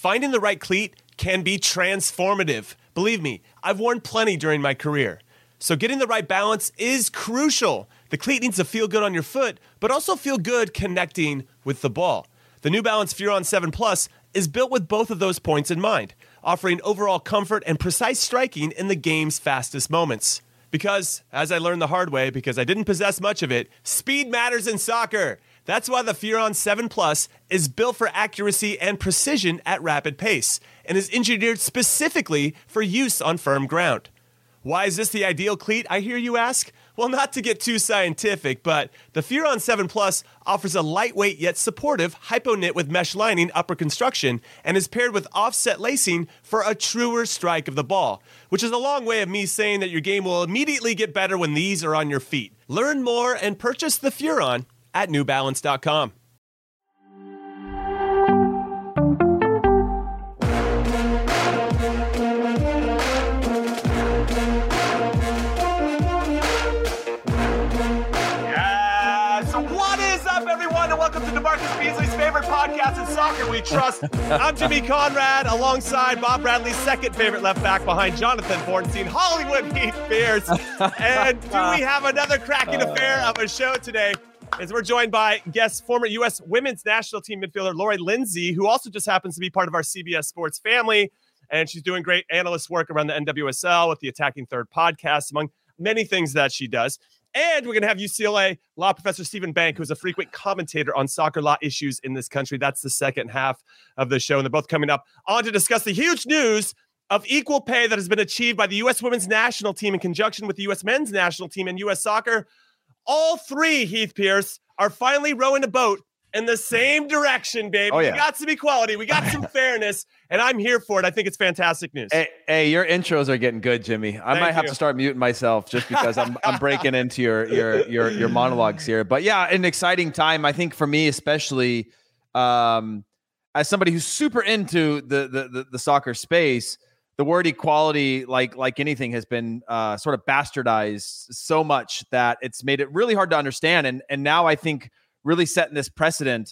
Finding the right cleat can be transformative. Believe me, I've worn plenty during my career. So getting the right balance is crucial. The cleat needs to feel good on your foot, but also feel good connecting with the ball. The New Balance Furon 7 Plus is built with both of those points in mind, offering overall comfort and precise striking in the game's fastest moments. Because, as I learned the hard way, because I didn't possess much of it, speed matters in soccer. That's why the Furon 7 Plus is built for accuracy and precision at rapid pace, and is engineered specifically for use on firm ground. Why is this the ideal cleat, I hear you ask? Well, not to get too scientific, but the Furon 7 Plus offers a lightweight yet supportive hypo-knit with mesh lining upper construction and is paired with offset lacing for a truer strike of the ball, which is a long way of me saying that your game will immediately get better when these are on your feet. Learn more and purchase the Furon at newbalance.com. Welcome to DeMarcus Beasley's favorite podcast in soccer we trust. I'm Jimmy Conrad, alongside Bob Bradley's second favorite left back behind Jonathan Bornstein, Hollywood Heath Pierce. And do we have another cracking affair of a show today? As we're joined by guest former U.S. women's national team midfielder Lori Lindsey, who also just happens to be part of our CBS Sports family. And she's doing great analyst work around the NWSL with the Attacking Third podcast, among many things that she does. And we're going to have UCLA law professor Stephen Bank, who's a frequent commentator on soccer law issues in this country. That's the second half of the show. And they're both coming up on to discuss the huge news of equal pay that has been achieved by the U.S. women's national team in conjunction with the U.S. men's national team and U.S. soccer. All three, Heath Pierce, are finally rowing a boat in the same direction, baby. Oh, yeah. We got some equality. We got some fairness, and I'm here for it. I think it's fantastic news. Hey, your intros are getting good, Jimmy. I might have to start muting myself just because I'm breaking into your monologues here. But yeah, an exciting time. I think for me, especially as somebody who's super into the soccer space, the word equality, like anything, has been sort of bastardized so much that it's made it really hard to understand. And now I think really setting this precedent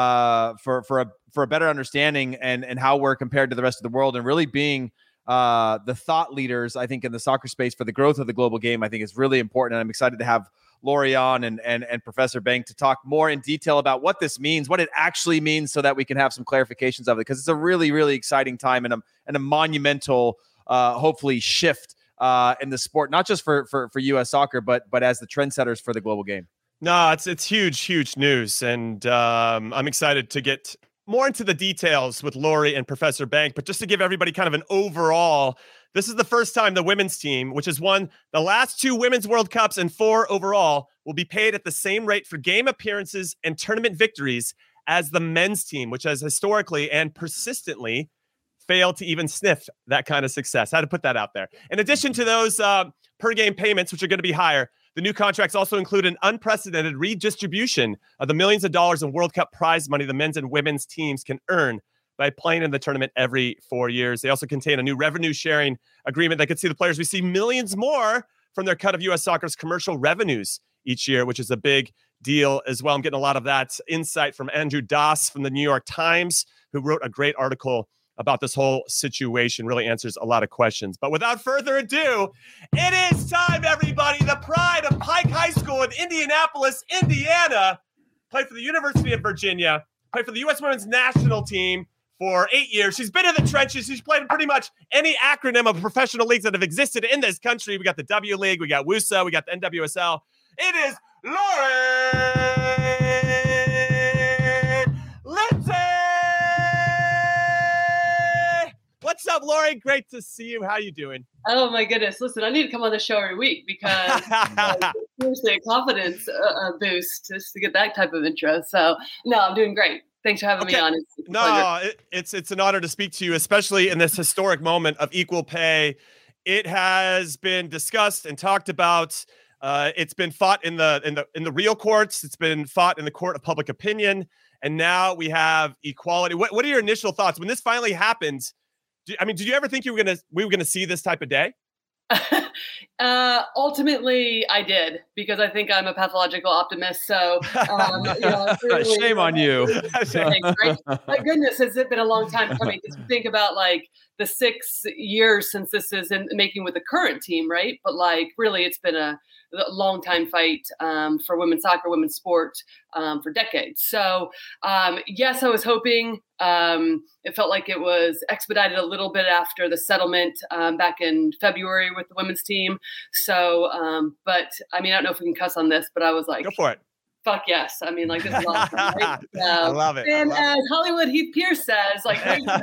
for a better understanding and how we're compared to the rest of the world, and really being the thought leaders, I think, in the soccer space for the growth of the global game, I think is really important. And I'm excited to have Lori on and Professor Bank to talk more in detail about what this means, what it actually means, so that we can have some clarifications of it, because it's a really, really exciting time and a monumental, hopefully, shift in the sport, not just for U.S. soccer, but as the trendsetters for the global game. No, it's huge news. And I'm excited to get more into the details with Lori and Professor Bank. But just to give everybody kind of an overall, this is the first time the women's team, which has won the last 2 Women's World Cups and 4 overall, will be paid at the same rate for game appearances and tournament victories as the men's team, which has historically and persistently failed to even sniff that kind of success. I had to put that out there. In addition to those per game payments, which are going to be higher, the new contracts also include an unprecedented redistribution of the millions of dollars in World Cup prize money the men's and women's teams can earn by playing in the tournament every 4 years. They also contain a new revenue sharing agreement that could see the players receive millions more from their cut of U.S. soccer's commercial revenues each year, which is a big deal as well. I'm getting a lot of that insight from Andrew Das from the New York Times, who wrote a great article about this whole situation. Really answers a lot of questions. But without further ado, it is time, everybody. The pride of Pike High School in Indianapolis, Indiana, played for the University of Virginia, played for the U.S. women's national team for 8 years. She's been in the trenches. She's played in pretty much any acronym of professional leagues that have existed in this country. We got the W League, we got WUSA, we got the NWSL. It is Lori Lindsey. What's up, Lori? Great to see you. How you doing? Oh my goodness! Listen, I need to come on the show every week because seriously, a confidence boost just to get that type of intro. So no, I'm doing great. Thanks for having me on. It's an honor to speak to you, especially in this historic moment of equal pay. It has been discussed and talked about. It's been fought in the real courts. It's been fought in the court of public opinion, and now we have equality. What are your initial thoughts when this finally happened? Did you ever think we were gonna see this type of day? Ultimately, I did, because I think I'm a pathological optimist. So, shame on you. Right? My goodness, has it been a long time coming? Because you think about like the 6 years since this is in making with the current team, right? But like, really, it's been a long time fight for women's soccer, women's sport for decades. So, yes, I was hoping. It felt like it was expedited a little bit after the settlement back in February with the women's team. So, but I mean, I don't know if we can cuss on this, but I was like, go for it. Fuck yes. I mean, like, this is awesome, right? I love it. And as Hollywood Heath Pierce says, like,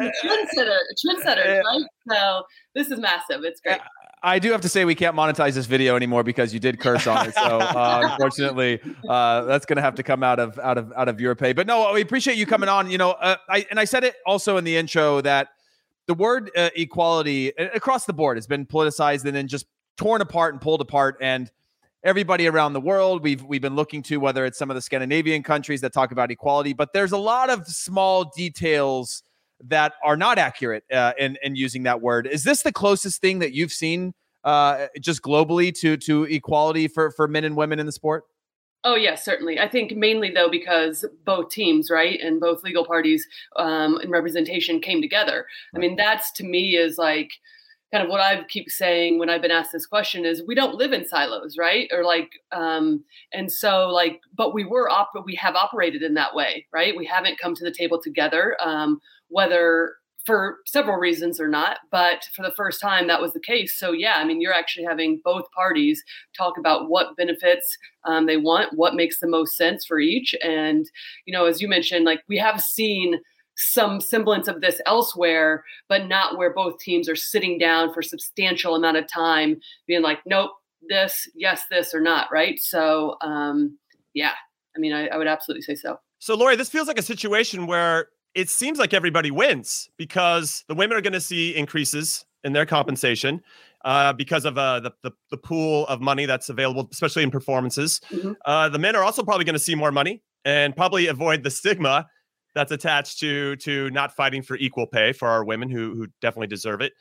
trendsetters, right? So this is massive. It's great. I do have to say we can't monetize this video anymore because you did curse on it. So unfortunately, that's going to have to come out of your pay. But no, we appreciate you coming on. You know, I said it also in the intro that the word equality across the board has been politicized and then just torn apart and pulled apart. And everybody around the world, we've been looking to, whether it's some of the Scandinavian countries that talk about equality, but there's a lot of small details that are not accurate in using that word. Is this the closest thing that you've seen just globally to equality for men and women in the sport? Oh, yes, certainly. I think mainly, though, because both teams, right, and both legal parties in representation came together. Right. I mean, that's, to me, is like kind of what I keep saying when I've been asked this question is we don't live in silos, right? Or like, and so like, but we have operated in that way, right? We haven't come to the table together, whether for several reasons or not, but for the first time that was the case. So yeah, I mean, you're actually having both parties talk about what benefits they want, what makes the most sense for each. And, you know, as you mentioned, like we have seen some semblance of this elsewhere, but not where both teams are sitting down for a substantial amount of time being like, nope, this, yes, this or not. Right. So, yeah, I mean, I would absolutely say so. So Lori, this feels like a situation where it seems like everybody wins because the women are going to see increases in their compensation because of the pool of money that's available, especially in performances. Mm-hmm. The men are also probably going to see more money and probably avoid the stigma that's attached to not fighting for equal pay for our women who definitely deserve it.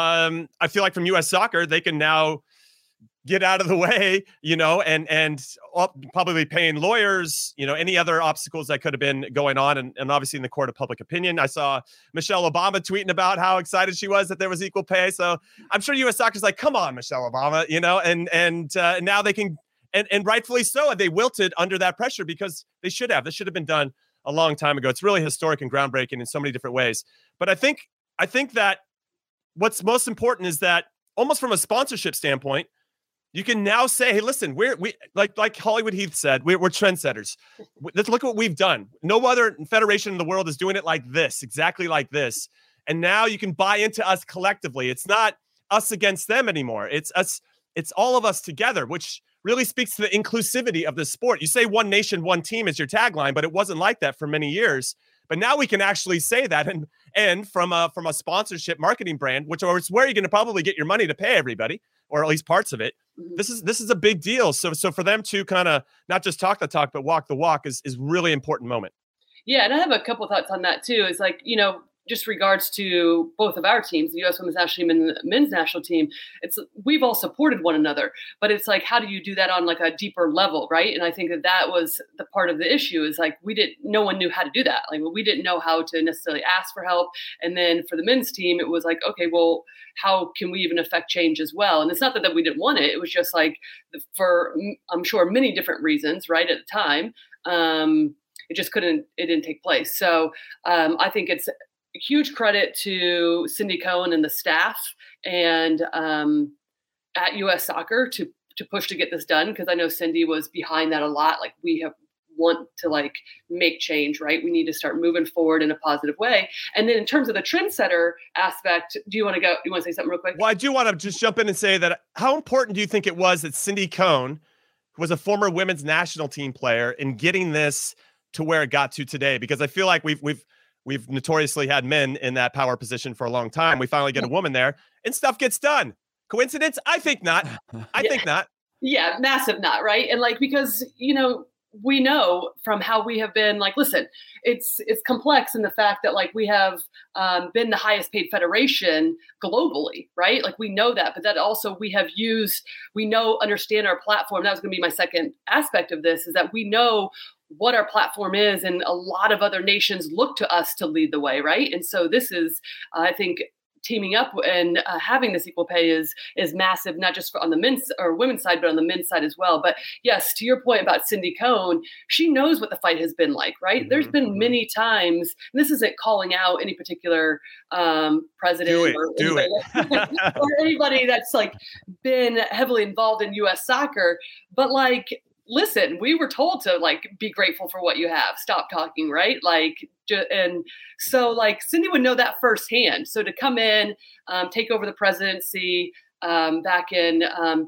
I feel like from U.S. Soccer, they can now get out of the way, you know, and probably paying lawyers, you know, any other obstacles that could have been going on. And obviously in the court of public opinion, I saw Michelle Obama tweeting about how excited she was that there was equal pay. So I'm sure U.S. Soccer's like, come on, Michelle Obama, you know, and now they can, and rightfully so, they wilted under that pressure because this should have been done a long time ago. It's really historic and groundbreaking in so many different ways. But I think that what's most important is that almost from a sponsorship standpoint, you can now say, hey, listen, we like Hollywood Heath said, we're trendsetters. Let's look at what we've done. No other federation in the world is doing it like this, exactly like this. And now you can buy into us collectively. It's not us against them anymore. It's us. It's all of us together, which really speaks to the inclusivity of the sport. You say one nation, one team is your tagline, but it wasn't like that for many years. But now we can actually say that, and from a sponsorship marketing brand, which is where you're going to probably get your money to pay everybody, or at least parts of it. Mm-hmm. This is a big deal. So for them to kind of not just talk the talk, but walk the walk is really important moment. Yeah, and I have a couple of thoughts on that too. It's like, you know, just regards to both of our teams, the U.S. Women's National Team and the Men's National Team, we've all supported one another, but it's like, how do you do that on like a deeper level, right? And I think that was the part of the issue is like, no one knew how to do that. Like we didn't know how to necessarily ask for help. And then for the men's team, it was like, okay, well, how can we even affect change as well? And it's not that we didn't want it. It was just like for, I'm sure, many different reasons, right, at the time, it didn't take place. So I think it's huge credit to Cindy Cohen and the staff and at U.S. Soccer to push to get this done, because I know Cindy was behind that a lot. Like we want to like make change, right? We need to start moving forward in a positive way. And then in terms of the trendsetter aspect, do you want to say something real quick? Well, I do want to just jump in and say that how important do you think it was that Cindy Cohen, who was a former women's national team player, in getting this to where it got to today? Because I feel like we've notoriously had men in that power position for a long time. We finally get a woman there and stuff gets done. Coincidence? I think not. I think not. Yeah, massive not, right? And like, because, you know, we know from how we have been like, listen, it's complex in the fact that like we have been the highest paid federation globally, right? Like we know that, but that also we understand our platform. That was going to be my second aspect of this, is that we know what our platform is, and a lot of other nations look to us to lead the way, right? And so this is, I think, teaming up and having this equal pay is massive, not just on the men's or women's side, but on the men's side as well. But yes, to your point about Cindy Cone, she knows what the fight has been like, right? Mm-hmm. There's been many times, and this isn't calling out any particular president or anybody that's like been heavily involved in U.S. soccer, but like, listen, we were told to like be grateful for what you have. Stop talking, right? Like, and so like Cindy would know that firsthand. So to come in, take over the presidency back in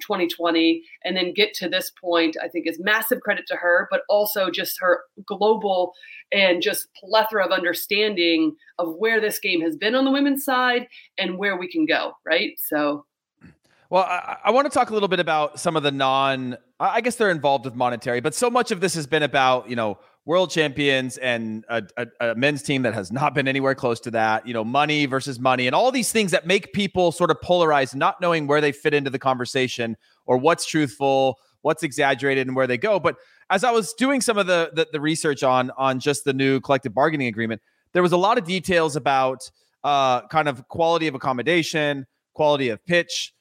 2020, and then get to this point, I think is massive credit to her, but also just her global and just plethora of understanding of where this game has been on the women's side and where we can go, right? So. Well, I want to talk a little bit about some of the I guess they're involved with monetary, but so much of this has been about, world champions and a men's team that has not been anywhere close to that, money versus money and all these things that make people sort of polarized, not knowing where they fit into the conversation or what's truthful, what's exaggerated and where they go. But as I was doing some of the research on just the new collective bargaining agreement, there was a lot of details about kind of quality of accommodation, quality of pitch,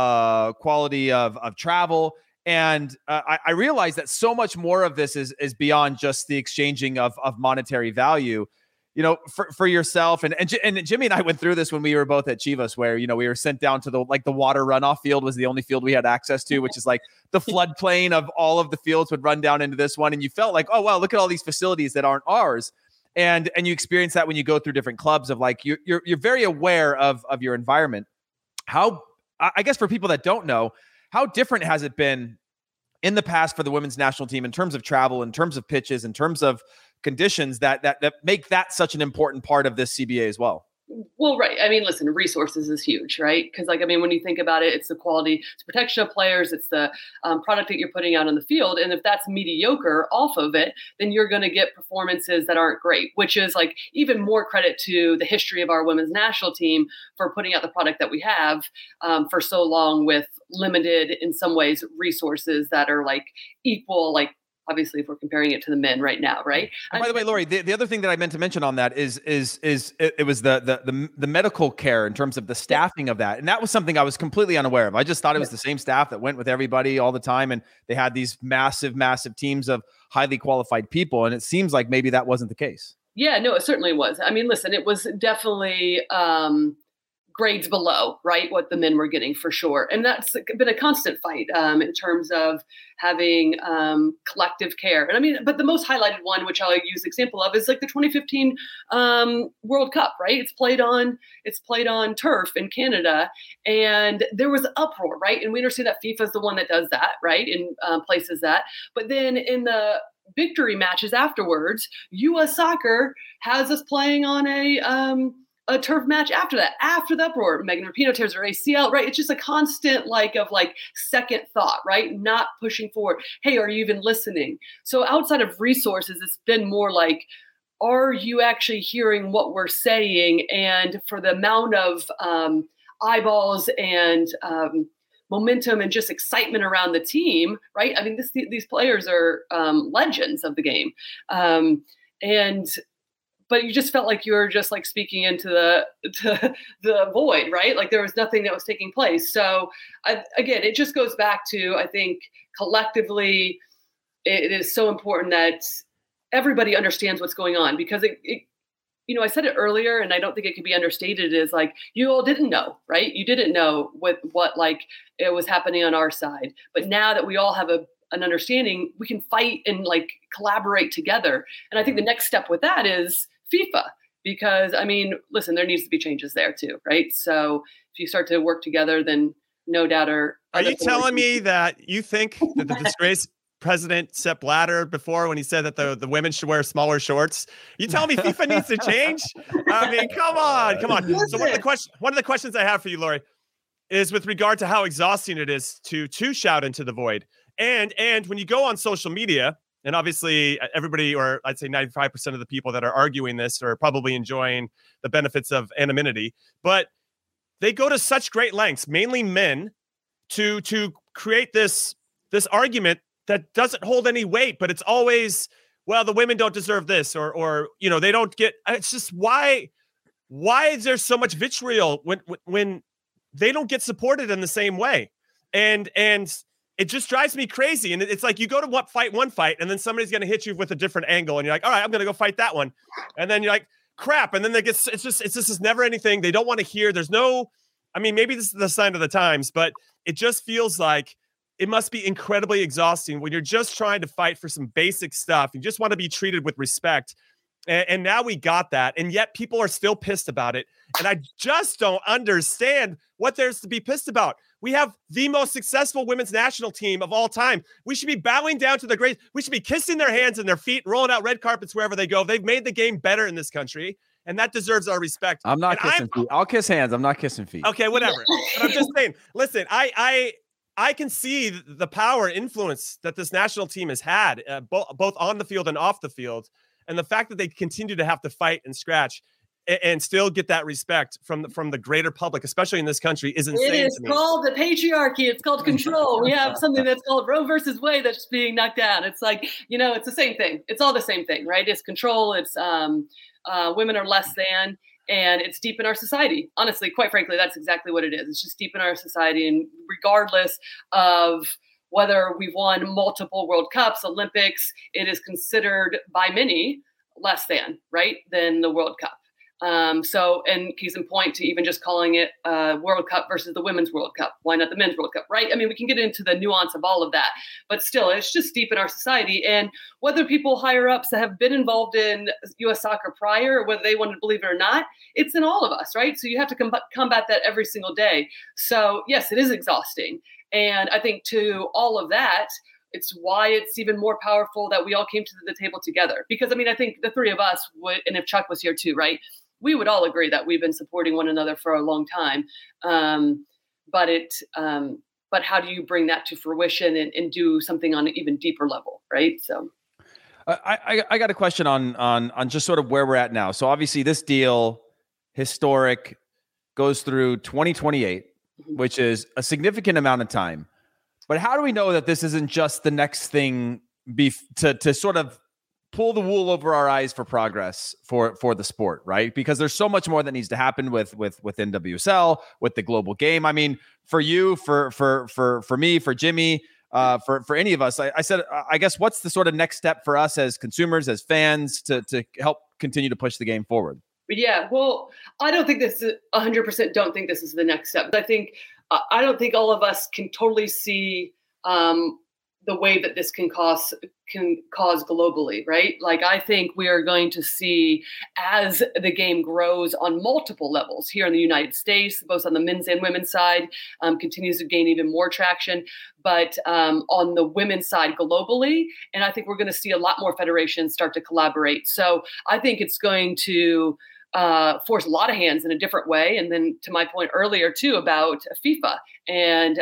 quality of travel. And I realized that so much more of this is beyond just the exchanging of monetary value, for yourself. And Jimmy and I went through this when we were both at Chivas, where, we were sent down to the water runoff field was the only field we had access to, which is like the floodplain of all of the fields would run down into this one. And you felt like, oh, wow, look at all these facilities that aren't ours. And you experience that when you go through different clubs of like, you're very aware of your environment. How, I guess for people that don't know, how different has it been in the past for the women's national team in terms of travel, in terms of pitches, in terms of conditions that make that such an important part of this CBA as well? Well, right. I mean, listen, resources is huge, right? Because when you think about it, it's the quality, it's protection of players, it's the product that you're putting out on the field. And if that's mediocre off of it, then you're going to get performances that aren't great, which is like even more credit to the history of our women's national team for putting out the product that we have for so long with limited, in some ways, resources that are like equal, like, obviously, if we're comparing it to the men right now, right? And by the way, Lori, the other thing that I meant to mention on that is it was the medical care in terms of the staffing of that, and that was something I was completely unaware of. I just thought it was the same staff that went with everybody all the time, and they had these massive teams of highly qualified people, and it seems like maybe that wasn't the case. Yeah, no, it certainly was. I mean, listen, it was definitely grades below, right, what the men were getting for sure. And that's been a constant fight in terms of having collective care. And I mean, but the most highlighted one, which I'll use the example of, is like the 2015 World Cup, right? It's played on turf in Canada, and there was uproar, right? And we understand that FIFA is the one that does that, right? And places that. But then in the victory matches afterwards, U.S. Soccer has us playing on a turf match after the uproar. Megan Rapinoe tears her ACL, right? It's just a constant of second thought, right? Not pushing forward. Hey, are you even listening? So outside of resources, it's been more like, are you actually hearing what we're saying? And for the amount of eyeballs and momentum and just excitement around the team, right? I mean, these players are legends of the game. But you just felt like you were just like speaking into the void, right? Like there was nothing that was taking place. So again, it just goes back to, I think collectively, it is so important that everybody understands what's going on, because I said it earlier, and I don't think it can be understated, is like, you all didn't know, right? You didn't know what it was happening on our side. But now that we all have an understanding, we can fight and collaborate together. And I think the next step with that is FIFA, because I mean, listen, there needs to be changes there too, right? So if you start to work together, then no doubt are you telling me that you think that the disgraced President Sepp Blatter before, when he said that the women should wear smaller shorts, you telling me FIFA needs to change? I mean, come on. So one of the questions I have for you, Lori, is with regard to how exhausting it is to shout into the void. And when you go on social media And obviously everybody, or I'd say 95% of the people that are arguing this are probably enjoying the benefits of anonymity, but they go to such great lengths, mainly men, to create this argument that doesn't hold any weight, but it's always, well, the women don't deserve this, or they don't get. It's just why is there so much vitriol when they don't get supported in the same way, and it just drives me crazy. And it's like you go to one fight, and then somebody's going to hit you with a different angle, and you're like, all right, I'm going to go fight that one, and then you're like, crap, and then it's just never anything. They don't want to hear. There's no, I mean, maybe this is the sign of the times, but it just feels like it must be incredibly exhausting when you're just trying to fight for some basic stuff. You just want to be treated with respect. And now we got that. And yet people are still pissed about it. And I just don't understand what there's to be pissed about. We have the most successful women's national team of all time. We should be bowing down to the great. We should be kissing their hands and their feet, rolling out red carpets wherever they go. They've made the game better in this country. And that deserves our respect. I'm not kissing feet. I'll kiss hands. I'm not kissing feet. Okay, whatever. But I'm just saying, listen, I can see the power and influence that this national team has had, both on the field and off the field. And the fact that they continue to have to fight and scratch and still get that respect from the greater public, especially in this country, is insane. It is called the patriarchy. It's called control. We have something that's called Roe versus Wade that's just being knocked down. It's like, it's the same thing. It's all the same thing, right? It's control. It's women are less than. And it's deep in our society. Honestly, quite frankly, that's exactly what it is. It's just deep in our society. And regardless of whether we've won multiple World Cups, Olympics, it is considered by many less than the World Cup. So, and case in point to even just calling it World Cup versus the Women's World Cup. Why not the Men's World Cup, right? I mean, we can get into the nuance of all of that, but still, it's just deep in our society. And whether people higher ups that have been involved in U.S. soccer prior, or whether they want to believe it or not, it's in all of us, right? So you have to combat that every single day. So yes, it is exhausting. And I think to all of that, it's why it's even more powerful that we all came to the table together. Because, I mean, I think the three of us would, and if Chuck was here too, right? We would all agree that we've been supporting one another for a long time. But how do you bring that to fruition and do something on an even deeper level, right? So I got a question on just sort of where we're at now. So obviously this deal, historic, goes through 2028, which is a significant amount of time. But how do we know that this isn't just the next thing to sort of pull the wool over our eyes for progress for the sport, right? Because there's so much more that needs to happen with NWSL, with the global game. I mean, for you, for me, for Jimmy, for any of us, I said, I guess, what's the sort of next step for us as consumers, as fans, to help continue to push the game forward? Yeah, well, I don't think this is 100%. Don't think this is the next step. I don't think all of us can totally see the way that this can cause globally, right? Like, I think we are going to see, as the game grows on multiple levels here in the United States, both on the men's and women's side, continues to gain even more traction, but on the women's side globally. And I think we're going to see a lot more federations start to collaborate. So I think it's going to force a lot of hands in a different way. And then to my point earlier too, about FIFA and,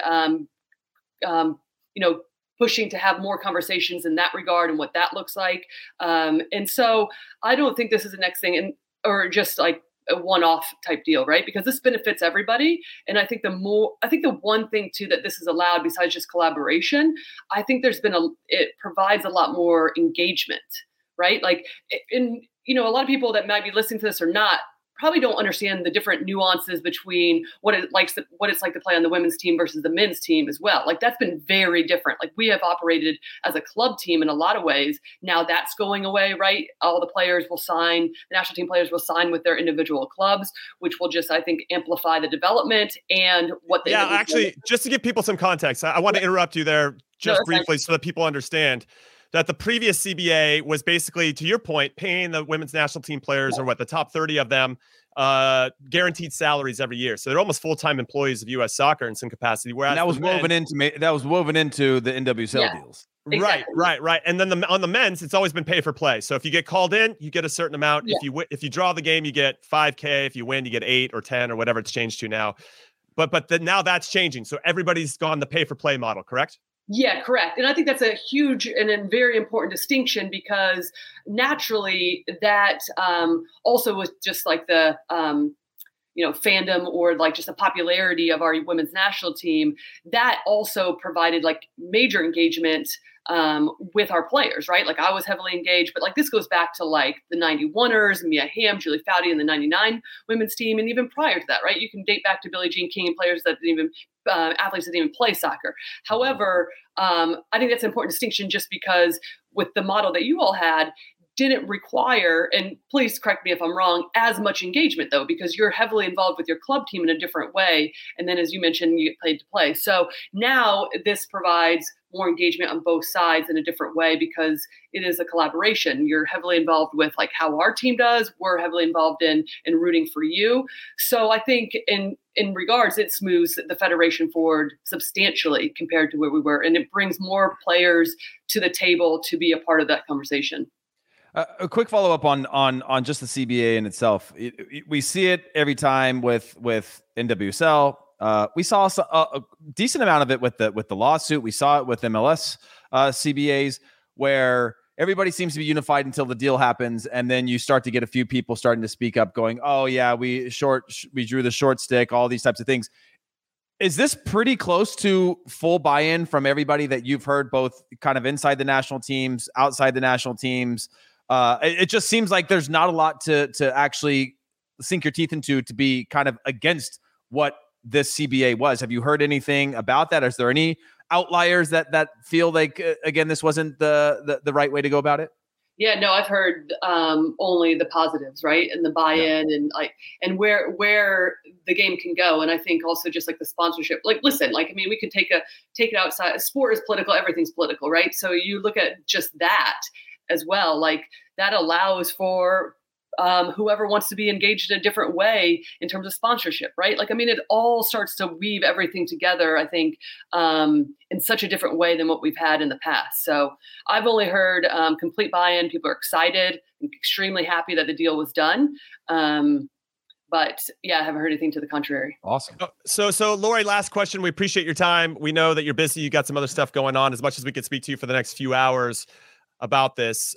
pushing to have more conversations in that regard and what that looks like. And so I don't think this is the next thing or just like a one-off type deal, right? Because this benefits everybody. And I think the one thing too that this has allowed, besides just collaboration, I think it provides a lot more engagement, right? Like a lot of people that might be listening to this or not probably don't understand the different nuances between what it's like to play on the women's team versus the men's team as well. Like, that's been very different. Like, we have operated as a club team in a lot of ways. Now that's going away, right? All the national team players will sign with their individual clubs, which will just, I think, amplify the development and what they. Yeah, actually, just to give people some context, I want to interrupt you there briefly so that people understand that the previous CBA was basically, to your point, paying the women's national team players, or the top 30 of them, guaranteed salaries every year. So they're almost full-time employees of U.S. soccer in some capacity. Whereas that was woven into the NWSL deals. Exactly. Right. And then on the men's, it's always been pay for play. So if you get called in, you get a certain amount. Yeah. If you draw the game, you get $5,000. If you win, you get $8 or $10 or whatever it's changed to now. But now that's changing. So everybody's gone the pay for play model, correct? Yeah, correct. And I think that's a huge and a very important distinction, because naturally that also was just like the fandom, or like just the popularity of our women's national team, that also provided like major engagement with our players, right? Like I was heavily engaged, but like this goes back to like the 91ers, Mia Hamm, Julie Foudy, and the 99 women's team. And even prior to that, right? You can date back to Billie Jean King and players that didn't even, athletes that didn't even play soccer. However, I think that's an important distinction, just because with the model that you all had, didn't require, and please correct me if I'm wrong, as much engagement though, because you're heavily involved with your club team in a different way. And then, as you mentioned, you get paid to play. So now this provides more engagement on both sides in a different way, because it is a collaboration. You're heavily involved with like how our team does. We're heavily involved in rooting for you. So I think in regards, it smooths the federation forward substantially compared to where we were. And it brings more players to the table to be a part of that conversation. A quick follow up on just the CBA in itself. We see it every time with NWSL. We saw a decent amount of it with the lawsuit. We saw it with MLS CBAs, where everybody seems to be unified until the deal happens, and then you start to get a few people starting to speak up, going, "Oh yeah, we drew the short stick," all these types of things. Is this pretty close to full buy-in from everybody that you've heard, both kind of inside the national teams, outside the national teams? It just seems like there's not a lot to actually sink your teeth into to be kind of against what this CBA was. Have you heard anything about that? Is there any outliers that feel like, again, this wasn't the right way to go about it? Yeah, no, I've heard only the positives, right? And the buy-in, and where the game can go. And I think also just like the sponsorship, like, listen, like, I mean, we could take it outside. Sport is political. Everything's political, right? So you look at just that as well, like that allows for whoever wants to be engaged in a different way in terms of sponsorship, right? Like, I mean, it all starts to weave everything together, I think, in such a different way than what we've had in the past. So I've only heard complete buy-in. People are excited and extremely happy that the deal was done. But yeah, I haven't heard anything to the contrary. Awesome. So Lori, last question. We appreciate your time. We know that you're busy. You got some other stuff going on. As much as we could speak to you for the next few hours about this.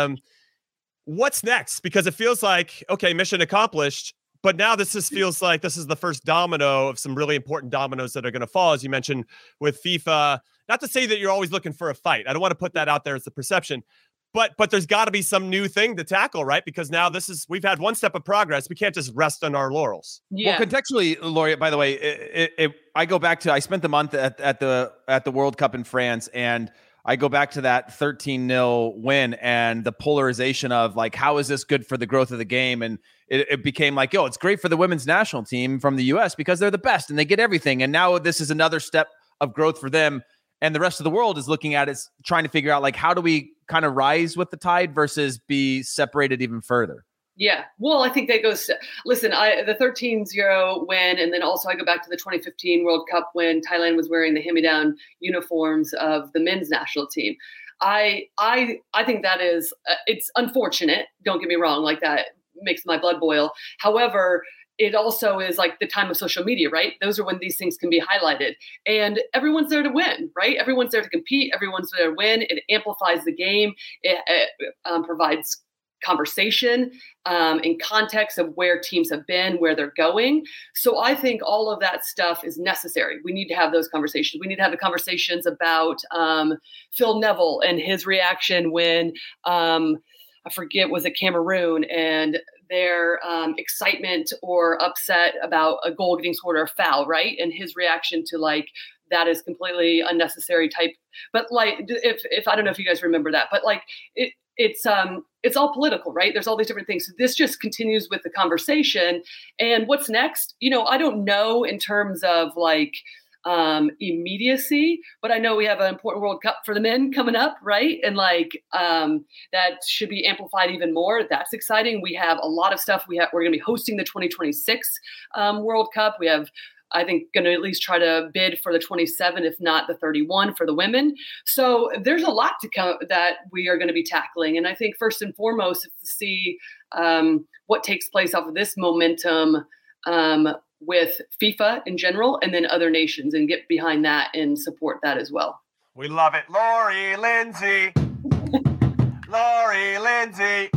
What's next? Because it feels like, okay, mission accomplished, but now feels like this is the first domino of some really important dominoes that are going to fall, as you mentioned, with FIFA. Not to say that you're always looking for a fight. I don't want to put that out there as the perception, but there's got to be some new thing to tackle, right? Because now we've had one step of progress. We can't just rest on our laurels. Yeah. Well, contextually, Lori, by the way, I go back to, I spent the month at the World Cup in France, and I go back to that 13-0 win and the polarization of like, how is this good for the growth of the game? And it became like, it's great for the women's national team from the US because they're the best and they get everything. And now this is another step of growth for them. And the rest of the world is looking at it, trying to figure out like, how do we kind of rise with the tide versus be separated even further? Yeah. Well, I think that goes, listen, the 13-0 win, and then also I go back to the 2015 World Cup when Thailand was wearing the hand-me-down uniforms of the men's national team. I think that is, it's unfortunate. Don't get me wrong. Like, that makes my blood boil. However, it also is like the time of social media, right? Those are when these things can be highlighted, and everyone's there to win, right? Everyone's there to compete. Everyone's there to win. It amplifies the game. It provides conversation in context of where teams have been, where they're going. So I think all of that stuff is necessary. We need to have those conversations. We need to have the conversations about Phil Neville and his reaction when, I forget, was it Cameroon, and their excitement or upset about a goal getting scored or a foul, right? And his reaction to like, that is completely unnecessary type. But like, if I don't know if you guys remember that, but like it's all political, right? There's all these different things. So this just continues with the conversation. And what's next? I don't know in terms of like immediacy, but I know we have an important World Cup for the men coming up, right? And like that should be amplified even more. That's exciting. We have a lot of stuff. We're going to be hosting the 2026 World Cup. We have, I think, going to at least try to bid for the 27, if not the 31 for the women. So there's a lot to come that we are going to be tackling. And I think first and foremost is to see what takes place off of this momentum with FIFA in general, and then other nations, and get behind that and support that as well. We love it. Lori Lindsay. Lori Lindsay.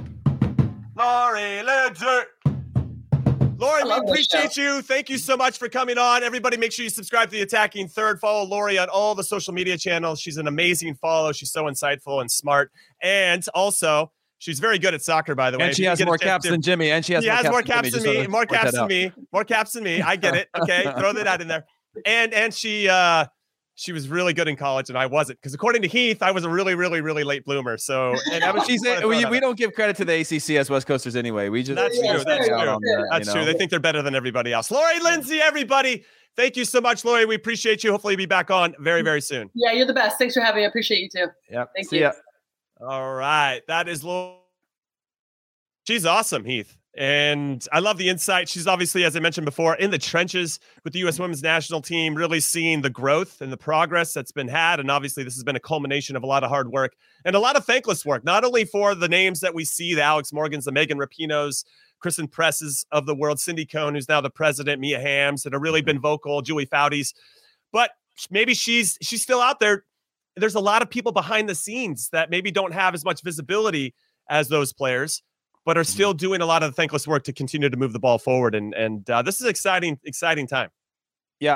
Lori Lindsay. Lori, we appreciate you. Thank you so much for coming on. Everybody, make sure you subscribe to The Attacking Third. Follow Lori on all the social media channels. She's an amazing follow. She's so insightful and smart. And also, she's very good at soccer, by the way. And she has more caps than Jimmy. And she has more caps than me. More caps than me. More caps than me. I get it. Okay, throw that in there. And she was really good in college, and I wasn't, because according to Heath, I was a really, really, really late bloomer. So, we don't give credit to the ACC as West Coasters anyway. We just that's true. That's true. They think they're better than everybody else. Lori Lindsay, everybody, thank you so much, Lori. We appreciate you. Hopefully, you'll be back on very, very soon. Yeah, you're the best. Thanks for having me. I appreciate you too. Yep. Thank See you. Ya. All right, that is Lori. She's awesome, Heath. And I love the insight. She's obviously, as I mentioned before, in the trenches with the U.S. Women's National Team, really seeing the growth and the progress that's been had. And obviously, this has been a culmination of a lot of hard work and a lot of thankless work, not only for the names that we see, the Alex Morgans, the Megan Rapinos, Kristen Presses of the world, Cindy Cohn, who's now the president, Mia Hamm's, that have really been vocal, Julie Foudy's. But maybe she's still out there. There's a lot of people behind the scenes that maybe don't have as much visibility as those players, but are still doing a lot of the thankless work to continue to move the ball forward. And this is exciting time. Yeah,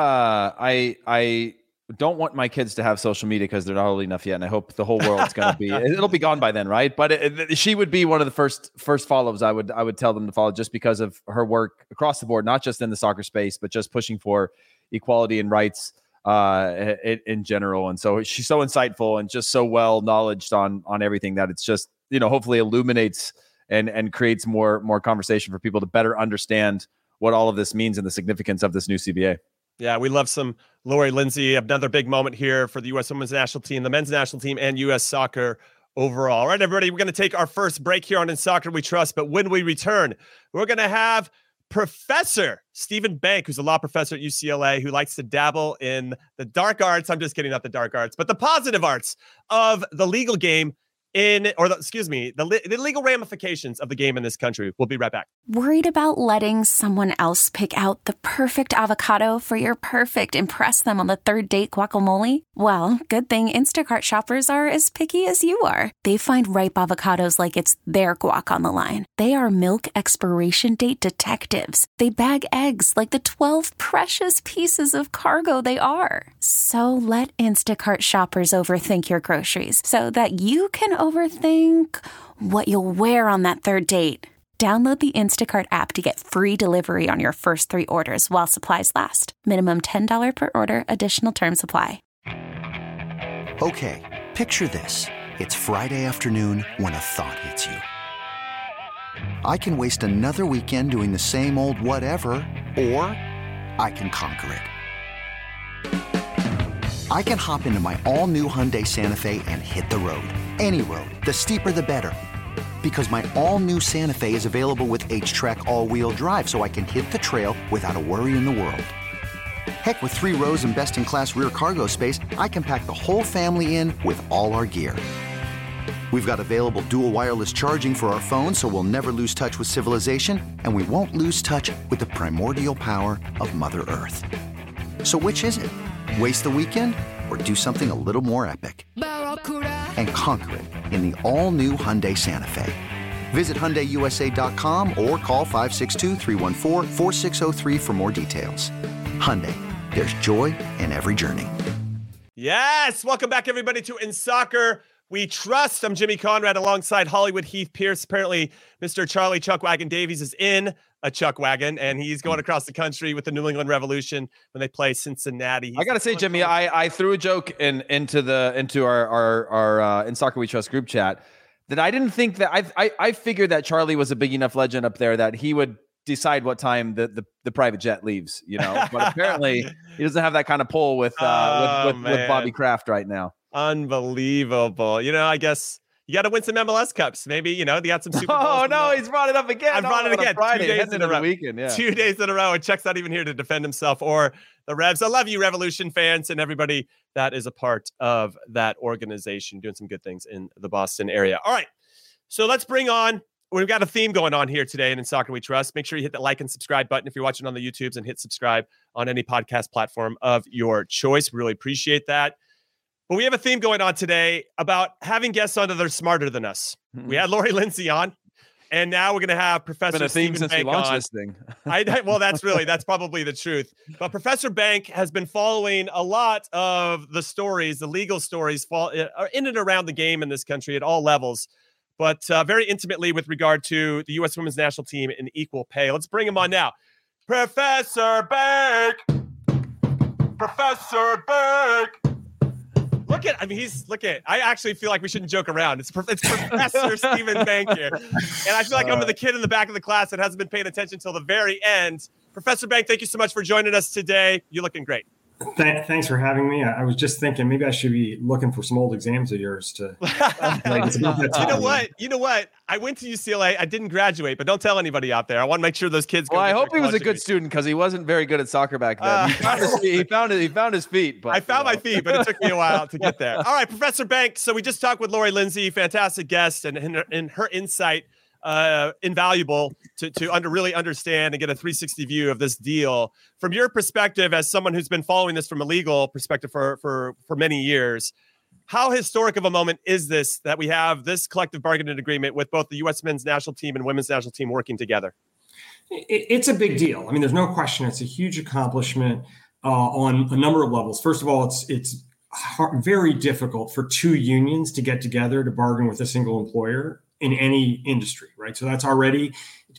I don't want my kids to have social media because they're not old enough yet, and I hope the whole world's going to be. It'll be gone by then, right? But she would be one of the first follows I would tell them to follow, just because of her work across the board, not just in the soccer space, but just pushing for equality and rights in general. And so she's so insightful and just so well knowledged on everything that it's just, hopefully illuminates and creates more conversation for people to better understand what all of this means and the significance of this new CBA. Yeah, we love some Lori Lindsay. Another big moment here for the U.S. Women's National Team, the men's national team, and U.S. soccer overall. All right, everybody, we're going to take our first break here on In Soccer We Trust. But when we return, we're going to have Professor Stephen Bank, who's a law professor at UCLA, who likes to dabble in the dark arts. I'm just kidding, not the dark arts, but the positive arts of the legal game the legal ramifications of the game in this country. We'll be right back. Worried about letting someone else pick out the perfect avocado for your perfect impress them on the third date guacamole? Well, good thing Instacart shoppers are as picky as you are. They find ripe avocados like it's their guac on the line. They are milk expiration date detectives. They bag eggs like the 12 precious pieces of cargo they are. So let Instacart shoppers overthink your groceries so that you can overthink what you'll wear on that third date. Download the Instacart app to get free delivery on your first 3 orders while supplies last. Minimum $10 per order. Additional terms apply. Okay, picture this. It's Friday afternoon when a thought hits you. I can waste another weekend doing the same old whatever, or I can conquer it. I can hop into my all-new Hyundai Santa Fe and hit the road. Any road. The steeper, the better. Because my all-new Santa Fe is available with H-Track all-wheel drive, so I can hit the trail without a worry in the world. Heck, with 3 rows and best-in-class rear cargo space, I can pack the whole family in with all our gear. We've got available dual wireless charging for our phones, so we'll never lose touch with civilization, and we won't lose touch with the primordial power of Mother Earth. So which is it? Waste the weekend or do something a little more epic and conquer it in the all-new Hyundai Santa Fe. Visit HyundaiUSA.com or call 562-314-4603 for more details. Hyundai, there's joy in every journey. Yes, welcome back, everybody, to In Soccer We Trust. I'm Jimmy Conrad alongside Hollywood Heath Pierce. Apparently, Mr. Charlie Chuckwagon Davies is in a chuck wagon, and he's going across the country with the New England Revolution when they play Cincinnati. I got to say, Jimmy, I threw a joke into our In Soccer We Trust group chat that I didn't think that I figured that Charlie was a big enough legend up there that he would decide what time the private jet leaves, but apparently he doesn't have that kind of pull with Bobby Kraft right now. Unbelievable. I guess you got to win some MLS Cups. Maybe, they got some Super Bowls. Oh, no, he's brought it up again. I brought it again. Friday, 2 days in a row. Weekend, yeah. 2 days in a row. And Chuck's not even here to defend himself or the Revs. I love you, Revolution fans, and everybody that is a part of that organization doing some good things in the Boston area. All right. So let's bring on, we've got a theme going on here today in Soccer We Trust. Make sure you hit that like and subscribe button if you're watching on the YouTubes, and hit subscribe on any podcast platform of your choice. We really appreciate that. But we have a theme going on today about having guests on that are smarter than us. We had Lori Lindsey on, and now we're going to have Professor Stephen Bank on. This thing. Well, that's probably the truth. But Professor Bank has been following a lot of the stories, the legal stories in and around the game in this country at all levels, but very intimately with regard to the U.S. women's national team and equal pay. Let's bring him on now. Professor Bank! Professor Bank! I actually feel like we shouldn't joke around. It's Professor Stephen Bank here. And I feel like I'm the kid in the back of the class that hasn't been paying attention until the very end. Professor Bank, thank you so much for joining us today. You're looking great. Thanks for having me. I was just thinking maybe I should be looking for some old exams of yours to. You know what? I went to UCLA. I didn't graduate, but don't tell anybody out there. I want to make sure those kids. Well, I hope he was a good student because he wasn't very good at soccer back then. He found his feet. But, I found my feet, but it took me a while to get there. All right, Professor Bank. So we just talked with Lori Lindsey, fantastic guest, and her insight. Invaluable to really understand and get a 360 view of this deal from your perspective as someone who's been following this from a legal perspective for many years. How historic of a moment is this that we have this collective bargaining agreement with both the U.S. men's national team and women's national team working together? It's a big deal. I mean, there's no question. It's a huge accomplishment on a number of levels. First of all, it's very difficult for two unions to get together to bargain with a single employer in any industry, right? So that's already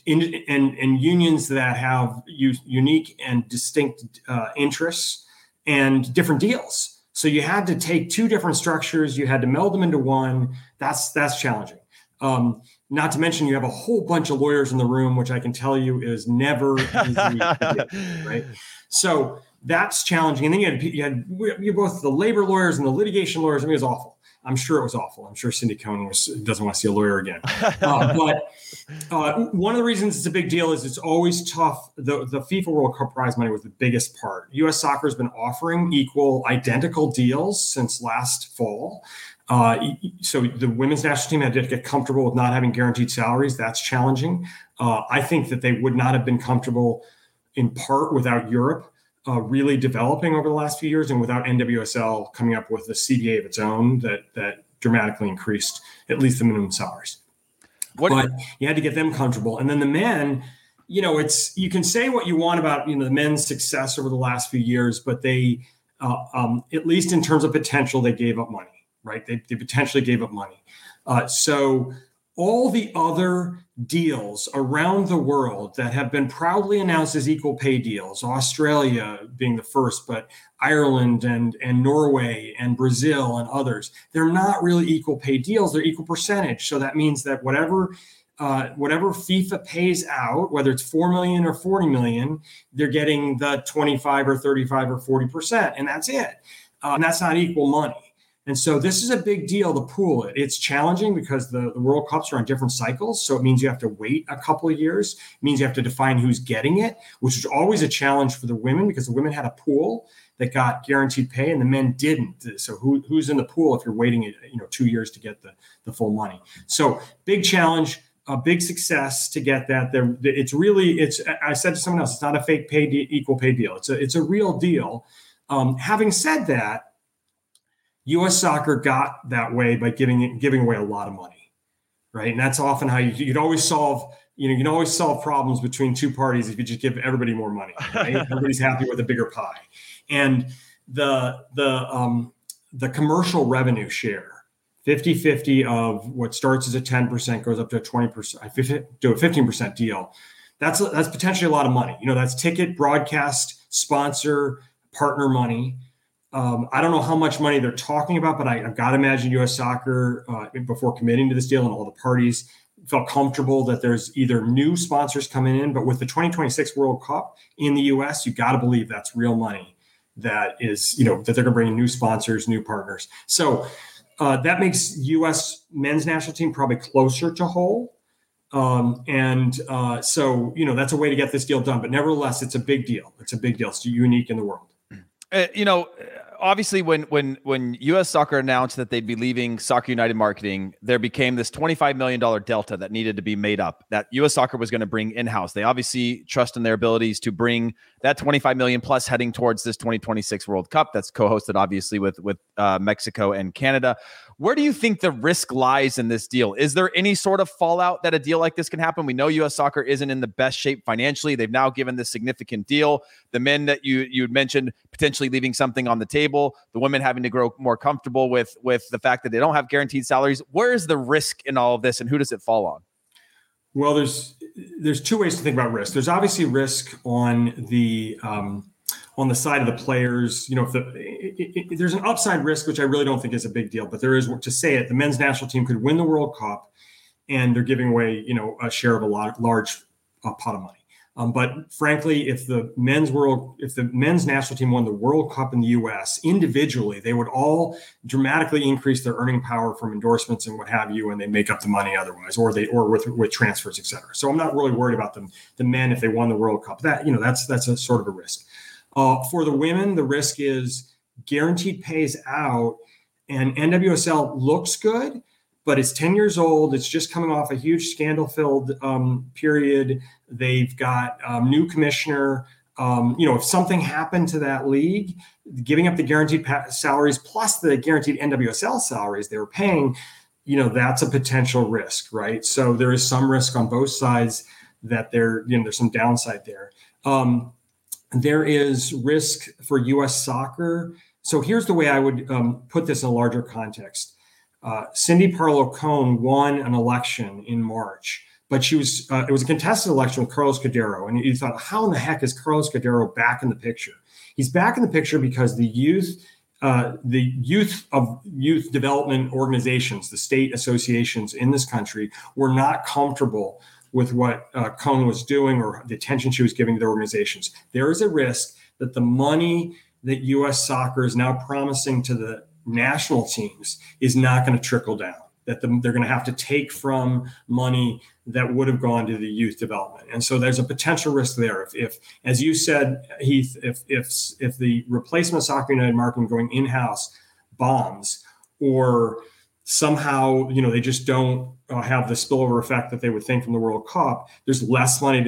and unions that have unique and distinct interests and different deals. So you had to take two different structures, you had to meld them into one. That's challenging. Not to mention you have a whole bunch of lawyers in the room, which I can tell you is never easy to do, right? So that's challenging. And then you had both the labor lawyers and the litigation lawyers. I mean, it was awful. I'm sure it was awful. I'm sure Cindy Cohn doesn't want to see a lawyer again. But one of the reasons it's a big deal is it's always tough. The FIFA World Cup prize money was the biggest part. U.S. Soccer has been offering identical deals since last fall. So the women's national team had to get comfortable with not having guaranteed salaries. That's challenging. I think that they would not have been comfortable in part without Europe really developing over the last few years and without NWSL coming up with a CBA of its own that dramatically increased at least the minimum salaries. But you had to get them comfortable. And then the men, you can say what you want about, the men's success over the last few years, but they, at least in terms of potential, they gave up money, right? They potentially gave up money. So all the other deals around the world that have been proudly announced as equal pay deals, Australia being the first, but Ireland and Norway and Brazil and others, they're not really equal pay deals. They're equal percentage. So that means that whatever FIFA pays out, whether it's 4 million or 40 million, they're getting the 25 or 35 or 40%. And that's it. And that's not equal money. And so this is a big deal to pool it. It's challenging because the World Cups are on different cycles. So it means you have to wait a couple of years. It means you have to define who's getting it, which is always a challenge for the women because the women had a pool that got guaranteed pay and the men didn't. So who's in the pool if you're waiting 2 years to get the full money? So big challenge, a big success to get that. I said to someone else, it's not a fake equal pay deal. It's a real deal. Having said that, U.S. Soccer got that way by giving away a lot of money, right? And that's often how you can always solve. You can always solve problems between two parties if you just give everybody more money. Right? Everybody's happy with a bigger pie, and the commercial revenue share, 50-50 of what starts as a 10% goes up to a 20%, do a 15% deal. That's potentially a lot of money. That's ticket, broadcast, sponsor, partner money. I don't know how much money they're talking about, but I've got to imagine U.S. Soccer, before committing to this deal and all the parties, felt comfortable that there's either new sponsors coming in, but with the 2026 World Cup in the U.S., you got to believe that's real money that is, that they're going to bring in new sponsors, new partners. So that makes U.S. men's national team probably closer to whole. So, that's a way to get this deal done. But nevertheless, it's a big deal. It's unique in the world. obviously when U.S. Soccer announced that they'd be leaving Soccer United marketing, there became this $25 million delta that needed to be made up that U.S. Soccer was going to bring in-house. They obviously trust in their abilities to bring that $25 million plus heading towards this 2026 World Cup that's co-hosted obviously with Mexico and Canada. Where do you think the risk lies in this deal? Is there any sort of fallout that a deal like this can happen? We know U.S. Soccer isn't in the best shape financially. They've now given this significant deal. The men that you had mentioned potentially leaving something on the table, the women having to grow more comfortable with the fact that they don't have guaranteed salaries. Where is the risk in all of this, and who does it fall on? Well, there's two ways to think about risk. There's obviously risk on the side of the players. You know, if there's an upside risk, which I really don't think is a big deal, but there is. To say it, the men's national team could win the World Cup, and they're giving away, you know, a share of a large pot of money. But frankly, if the men's national team won the World Cup in the U.S. individually, they would all dramatically increase their earning power from endorsements and what have you, and they make up the money otherwise, or with transfers, et cetera. So I'm not really worried about the men if they won the World Cup. That, you know, that's a sort of a risk. For the women, the risk is guaranteed pays out, and NWSL looks good, but it's 10 years old. It's just coming off a huge scandal-filled period. They've got new commissioner. You know, if something happened to that league, giving up the guaranteed salaries plus the guaranteed NWSL salaries they were paying, you know, that's a potential risk, right? So there is some risk on both sides that there's some downside there. There is risk for U.S. Soccer. So here's the way I would put this in a larger context. Cindy Parlow-Cone won an election in March, but it was a contested election with Carlos Cordero. And you thought, how in the heck is Carlos Cordero back in the picture? He's back in the picture because the youth development organizations, the state associations in this country, were not comfortable with what Cone was doing or the attention she was giving to the organizations. There is a risk that the money that U.S. Soccer is now promising to the national teams is not going to trickle down, that they're going to have to take from money that would have gone to the youth development. And so there's a potential risk there. If as you said, Heath, if the replacement Soccer United marketing going in-house bombs, or somehow, you know, they just don't have the spillover effect that they would think from the World Cup, there's less money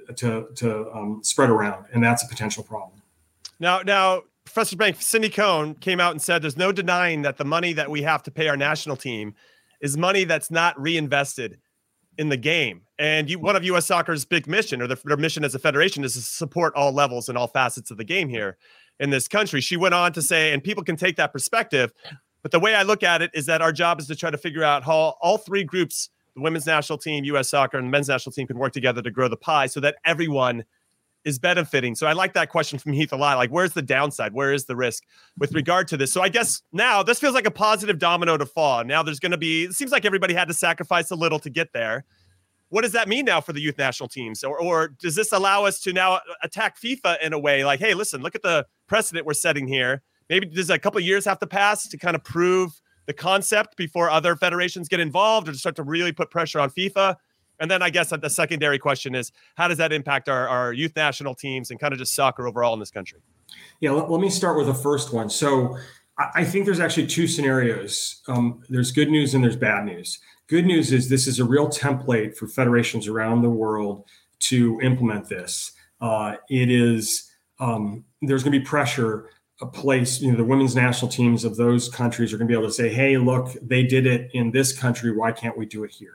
to spread around, and that's a potential problem. Now, Professor Bank, Cindy Cone came out and said there's no denying that the money that we have to pay our national team is money that's not reinvested in the game. And one of U.S. Soccer's big mission, or their mission as a federation, is to support all levels and all facets of the game here in this country. She went on to say, and people can take that perspective, but the way I look at it is that our job is to try to figure out how all three groups, the women's national team, U.S. Soccer, and the men's national team, can work together to grow the pie so that everyone is benefiting. So I like that question from Heath a lot. Like, where's the downside? Where is the risk with regard to this? So I guess now this feels like a positive domino to fall. Now there's going to be, it seems like everybody had to sacrifice a little to get there. What does that mean now for the youth national teams? Or does this allow us to now attack FIFA in a way like, hey, listen, look at the precedent we're setting here. Maybe does a couple of years have to pass to kind of prove the concept before other federations get involved, or to start to really put pressure on FIFA? And then I guess the secondary question is, how does that impact our youth national teams and kind of just soccer overall in this country? Yeah, let me start with the first one. So I think there's actually two scenarios. There's good news and there's bad news. Good news is this is a real template for federations around the world to implement this. There's going to be pressure placed, you know, the women's national teams of those countries are going to be able to say, hey, look, they did it in this country. Why can't we do it here?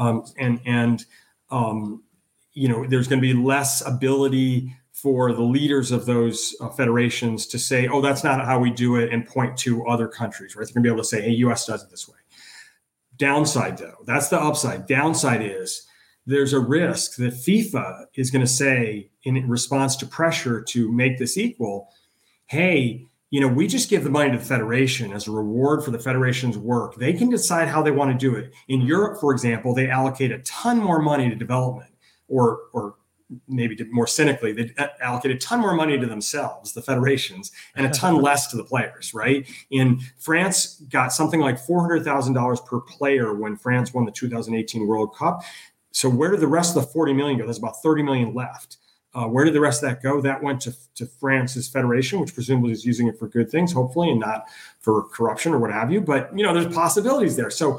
You know, there's going to be less ability for the leaders of those federations to say, oh, that's not how we do it, and point to other countries, right? They're going to be able to say, hey, U.S. does it this way. Downside, though, that's the upside. Downside is there's a risk that FIFA is going to say, in response to pressure to make this equal, hey, you know, we just give the money to the federation as a reward for the federation's work. They can decide how they want to do it. In Europe, for example, they allocate a ton more money to development, or maybe more cynically, they allocate a ton more money to themselves, the federations, and a ton less to the players, right? In France, got something like $400,000 per player when France won the 2018 World Cup. So where did the rest of the $40 million go? There's about $30 million left. Where did the rest of that go? That went to France's federation, which presumably is using it for good things, hopefully, and not for corruption or what have you. But, there's possibilities there. So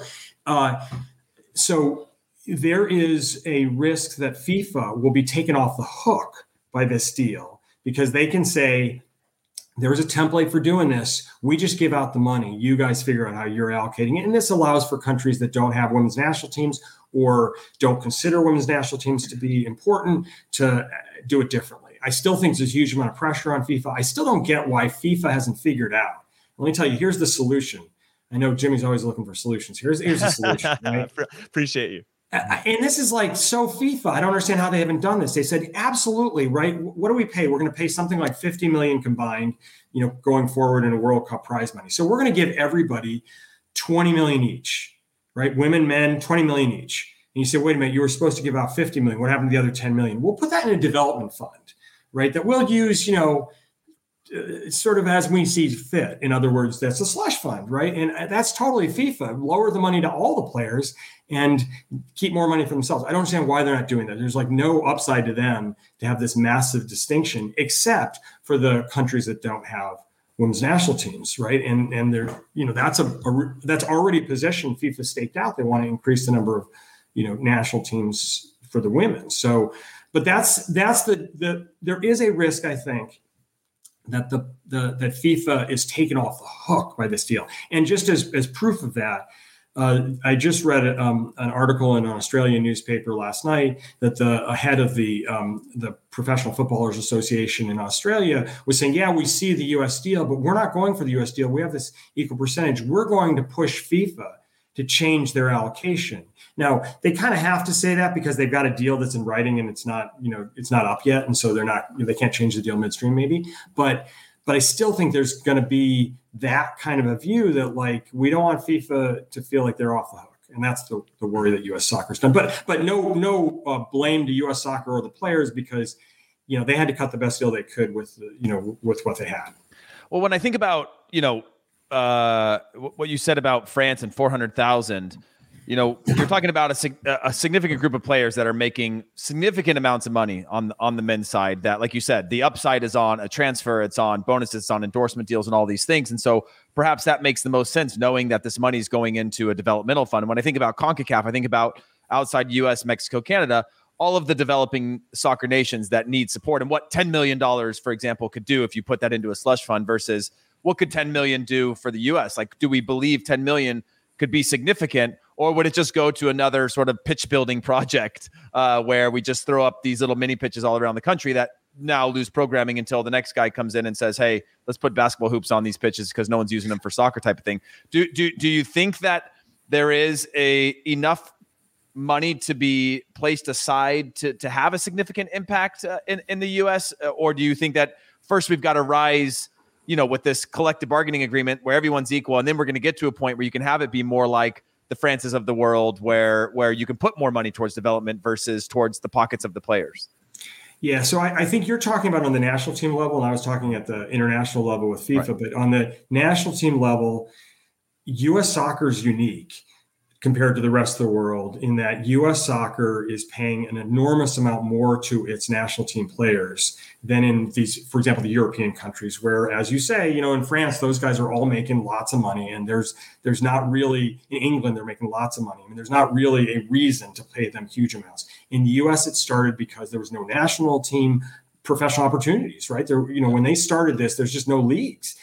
there is a risk that FIFA will be taken off the hook by this deal because they can say, there's a template for doing this. We just give out the money. You guys figure out how you're allocating it. And this allows for countries that don't have women's national teams or don't consider women's national teams to be important to do it differently. I still think there's a huge amount of pressure on FIFA. I still don't get why FIFA hasn't figured out. Let me tell you, here's the solution. I know Jimmy's always looking for solutions. Here's the solution. Right? Appreciate you. And this is like so FIFA. I don't understand how they haven't done this. They said, absolutely, right? What do we pay? We're going to pay something like 50 million combined, going forward in a World Cup prize money. So we're going to give everybody 20 million each, right? Women, men, 20 million each. And you say, wait a minute, you were supposed to give out 50 million. What happened to the other 10 million? We'll put that in a development fund, right? That we'll use, sort of as we see fit. In other words, that's a slush fund, right? And that's totally FIFA. Lower the money to all the players and keep more money for themselves. I don't understand why they're not doing that. There's like no upside to them to have this massive distinction, except for the countries that don't have women's national teams, right? And they're, that's that's already a position FIFA staked out. They want to increase the number of, national teams for the women. So, but that's there is a risk, I think, that that FIFA is taken off the hook by this deal. And just as proof of that, I just read an article in an Australian newspaper last night that the head of the Professional Footballers Association in Australia was saying, yeah, we see the US deal, but we're not going for the US deal. We have this equal percentage. We're going to push FIFA to change their allocation. Now, they kind of have to say that because they've got a deal that's in writing and it's not up yet. And so they can't change the deal midstream maybe. But I still think there's going to be that kind of a view that like, we don't want FIFA to feel like they're off the hook. And that's the worry that U.S. soccer's done. But no blame to U.S. soccer or the players because, they had to cut the best deal they could with what they had. Well, when I think about, what you said about France and 400,000, you're talking about a significant group of players that are making significant amounts of money on the men's side that, like you said, the upside is on a transfer, it's on bonuses, it's on endorsement deals and all these things. And so perhaps that makes the most sense knowing that this money is going into a developmental fund. And when I think about CONCACAF, I think about outside US, Mexico, Canada, all of the developing soccer nations that need support and what $10 million, for example, could do if you put that into a slush fund versus what could 10 million do for the US? Like, do we believe 10 million could be significant, or would it just go to another sort of pitch building project where we just throw up these little mini pitches all around the country that now lose programming until the next guy comes in and says, hey, let's put basketball hoops on these pitches because no one's using them for soccer type of thing. Do you think that there is enough money to be placed aside to have a significant impact in the US? Or do you think that first we've got to rise with this collective bargaining agreement where everyone's equal, and then we're going to get to a point where you can have it be more like the Frances of the world where you can put more money towards development versus towards the pockets of the players? Yeah, so I think you're talking about on the national team level, and I was talking at the international level with FIFA, right. But on the national team level, U.S. soccer is unique compared to the rest of the world in that U.S. soccer is paying an enormous amount more to its national team players than in these, for example, the European countries, where, as you say, in France, those guys are all making lots of money. And there's not really, in England, they're making lots of money. I mean, there's not really a reason to pay them huge amounts. In the U.S., it started because there was no national team professional opportunities, right? There, when they started this, there's just no leagues.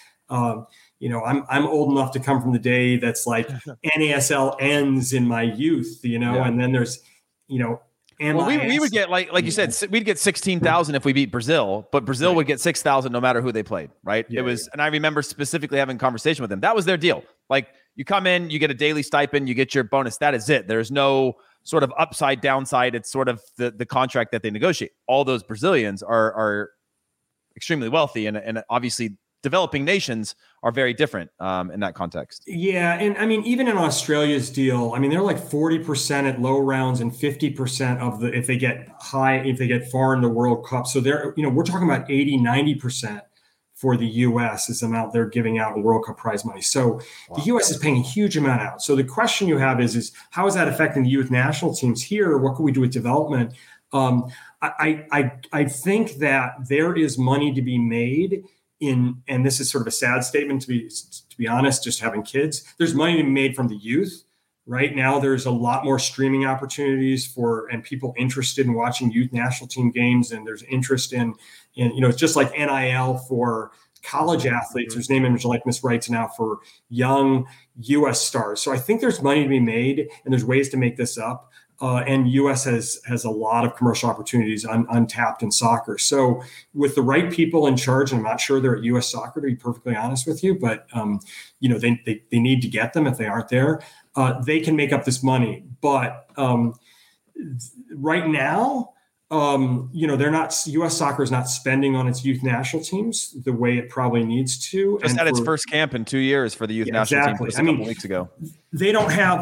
I'm old enough to come from the day that's like NASL ends in my youth, yeah. And then there's, well, we would get like you said, we'd get 16,000 if we beat Brazil, but Brazil would get 6,000 no matter who they played, right? Yeah, and I remember specifically having a conversation with them. That was their deal. Like, you come in, you get a daily stipend, you get your bonus. That is it. There's no sort of upside, downside. It's sort of the contract that they negotiate. All those Brazilians are extremely wealthy, and obviously developing nations are very different in that context. Yeah. And I mean, even in Australia's deal, I mean, they're like 40% at low rounds and 50% of if they get far in the World Cup. So they're, we're talking about 80-90% for the US is the amount they're giving out in World Cup prize money. So wow. The US is paying a huge amount out. So the question you have is how is that affecting the youth national teams here? What can we do with development? I think that there is money to be made in, and this is sort of a sad statement to be honest, just having kids, there's money to be made from the youth. Right now, there's a lot more streaming opportunities and people interested in watching youth national team games. And there's interest in it's just like NIL for college athletes. There's name, image, likeness rights now for young U.S. stars. So I think there's money to be made and there's ways to make this up. And U.S. has a lot of commercial opportunities untapped in soccer. So with the right people in charge, and I'm not sure they're at U.S. Soccer, to be perfectly honest with you, but they need to get them if they aren't there. They can make up this money. But right now, they're not. U.S. Soccer is not spending on its youth national teams the way it probably needs to. Just had its first camp in 2 years for the youth national team just a couple weeks ago. They don't have